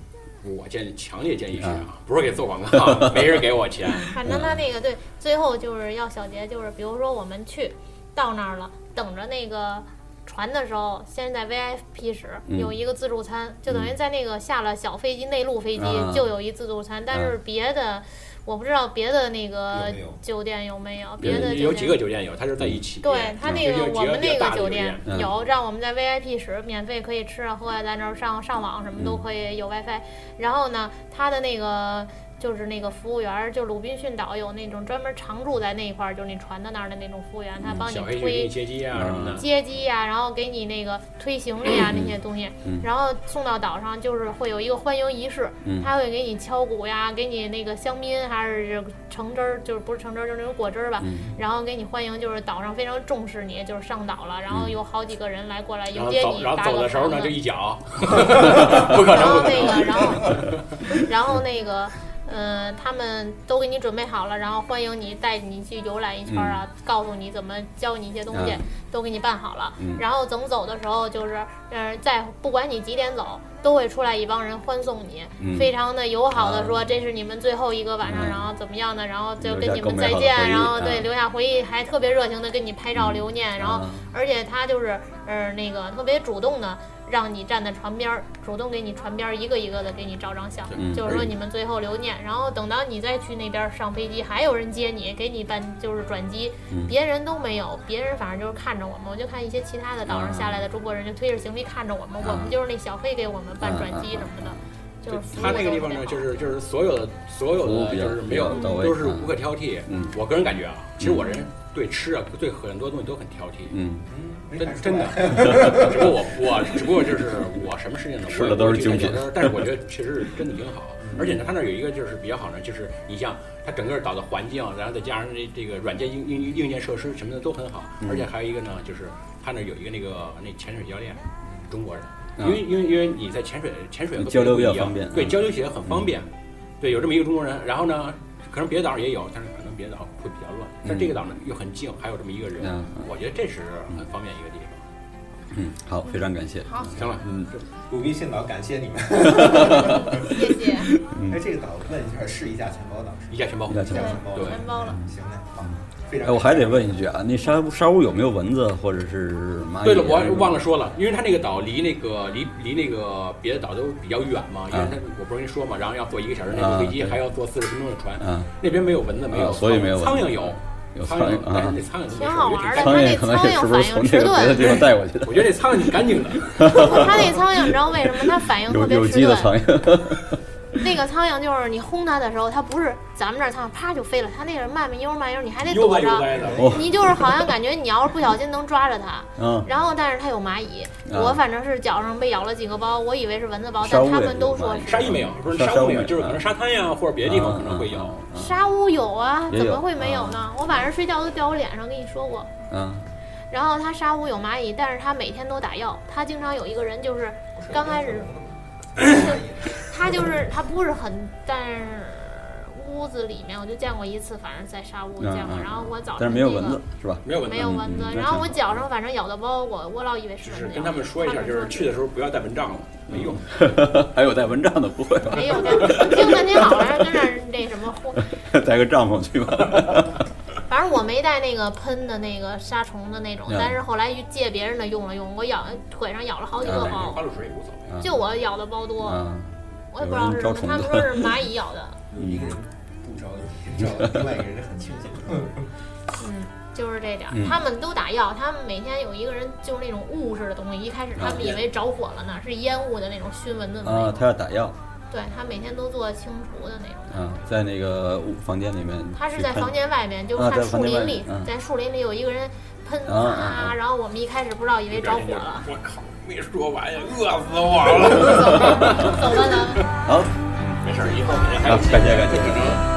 我建议强烈建议去啊，不是给做广告，没人给我钱。 反正他那个对，最后就是要小结，就是比如说我们去到那儿了，等着那个船的时候，先在 V I P 室有一个自助餐，嗯、就等于在那个下了小飞机内陆飞机、嗯、就有一自助餐，但是别的。我不知道别的那个酒店有没有，别的有几个酒店有，它是在一起。 对，它那个我们那个酒店有，让我们在 V I P 室免费可以吃啊喝啊，在那儿上上网什么都可以，有 WiFi。然后呢，它的那个就是那个服务员，就鲁滨逊岛有那种专门常住在那一块儿，就是你船的那儿的那种服务员，他帮你推接机啊什么的， 接机啊，然后给你那个推行李啊那些东西，然后送到岛上就是会有一个欢迎仪式，他会给你敲鼓呀，给你那个香槟还是橙汁儿，就是不是橙汁儿就是那种果汁儿吧，然后给你欢迎，就是岛上非常重视你，就是上岛了，然后有好几个人来过来迎接你， 然后走的时候呢就一脚， 不可能，然后那个然后然后那个。嗯，他们都给你准备好了，然后欢迎你，带你去游览一圈啊，嗯、告诉你怎么教你一些东西，嗯、都给你办好了。嗯、然后等走的时候，就是嗯，在不管你几点走，都会出来一帮人欢送你，嗯、非常的友好的说、啊、这是你们最后一个晚上，嗯、然后怎么样的，然后就跟你们再见，然后对、嗯、留下回忆，还特别热情的跟你拍照留念，嗯、然后而且他就是呃那个特别主动的。让你站在船边儿，主动给你船边儿一个一个的给你照张相，嗯、就是说你们最后留念。然后等到你再去那边上飞机，还有人接你，给你办就是转机，嗯、别人都没有，别人反正就是看着我们。我就看一些其他的岛上下来的中国人就推着行李看着我们，啊、我们就是那小飞给我们办转机什么的。啊、就是他那个地方呢，就是就是所有的所有的就是没有都是无可挑剔。嗯，我个人感觉啊，其实我人对吃啊，对很多东西都很挑剔。嗯。真真的，只不过我我只不过就是我什么事情呢？ 吃的都是精品， 但是我觉得确实真的挺好。而且呢，它那有一个就是比较好呢，就是你像它整个岛的环境，然后再加上这这个软件硬硬硬件设施什么的都很好。而且还有一个呢，就是它那有一个那个那潜水教练，中国人，因为因为因为你在潜水潜水交流比较方便， 对交流起来很方便。对，有这么一个中国人，然后呢，可能别的岛上也有，但是可能别的岛会比较乱。但这个岛呢又很静，还有这么一个人，我觉得这是很方便一个地方。 嗯，好，非常感谢。 好， 行了， 嗯，鲁滨逊岛感谢你们。 谢谢。 哎，这个岛问一下，是一价钱包岛？ 一价钱包， 一价钱包， 对， 全包了。 行嘞，好，非常。 哎，我还得问一句啊，那沙屋沙屋有没有蚊子或者是蚂蚁？ 对了，我忘了说了，因为它那个岛离那个离离那个别的岛都比较远嘛，因为它我不是跟你说嘛，然后要坐一个小时内陆飞机，还要坐四十分钟的船，那边没有蚊子，没有， 所以没有苍蝇有。 有苍蝇啊， 那苍蝇挺好玩的。 苍蝇可能也是不是从这个别的地方带过去的？ 我觉得那苍蝇挺干净的。 它那苍蝇你知道为什么它反应特别迟钝？ 有机的苍蝇。 那个苍蝇就是你轰它的时候，它不是咱们这儿苍蝇啪就飞了，它那个慢慢悠慢悠，你还得躲着。你就是好像感觉你要是不小心能抓着它，嗯，然后但是它有蚂蚁，我反正是脚上被咬了几个包，我以为是蚊子包，但他们都说是沙蚁没有，不是沙屋没有，就是可能沙滩呀或者别的地方可能会有。 沙屋有啊，怎么会没有呢？我晚上睡觉都掉我脸上，跟你说过。嗯。然后它沙屋有蚂蚁，但是它每天都打药，它经常有一个人就是刚开始。他就是他不是很，但是屋子里面我就见过一次，反正在沙屋见过。然后我早上、 但是没有蚊子是吧？ 没有蚊子， 没有蚊子。然后我脚上反正咬的包，我我老以为是蚊子。 跟他们说一下，就是去的时候不要带蚊帐了，没用。 还有带蚊帐的不会吧？ 没有，听半天老人跟那那什么， 带个帐篷去吧。 反正我没带那个喷的那个杀虫的那种，但是后来借别人的用了用，我咬腿上咬了好几个包。 花露水也无所谓， 就我咬的包多，我也不知道是什么，他们说是蚂蚁咬的。 一个人不招招，另外一个人很庆幸。 嗯，就是这点，他们都打药，他们每天有一个人就是那种雾似的东西，一开始他们以为着火了呢，是烟雾的那种熏蚊子的那种。 啊，他要打药。 对他每天都做清除的那种。 嗯，在那个房间里面。 他是在房间外面，就看树林里，在树林里有一个人喷啊，然后我们一开始不知道，以为着火了。 我靠，没说完呀，饿死我了。 走吧，咱们。 好， 没事，以后好，感谢感谢。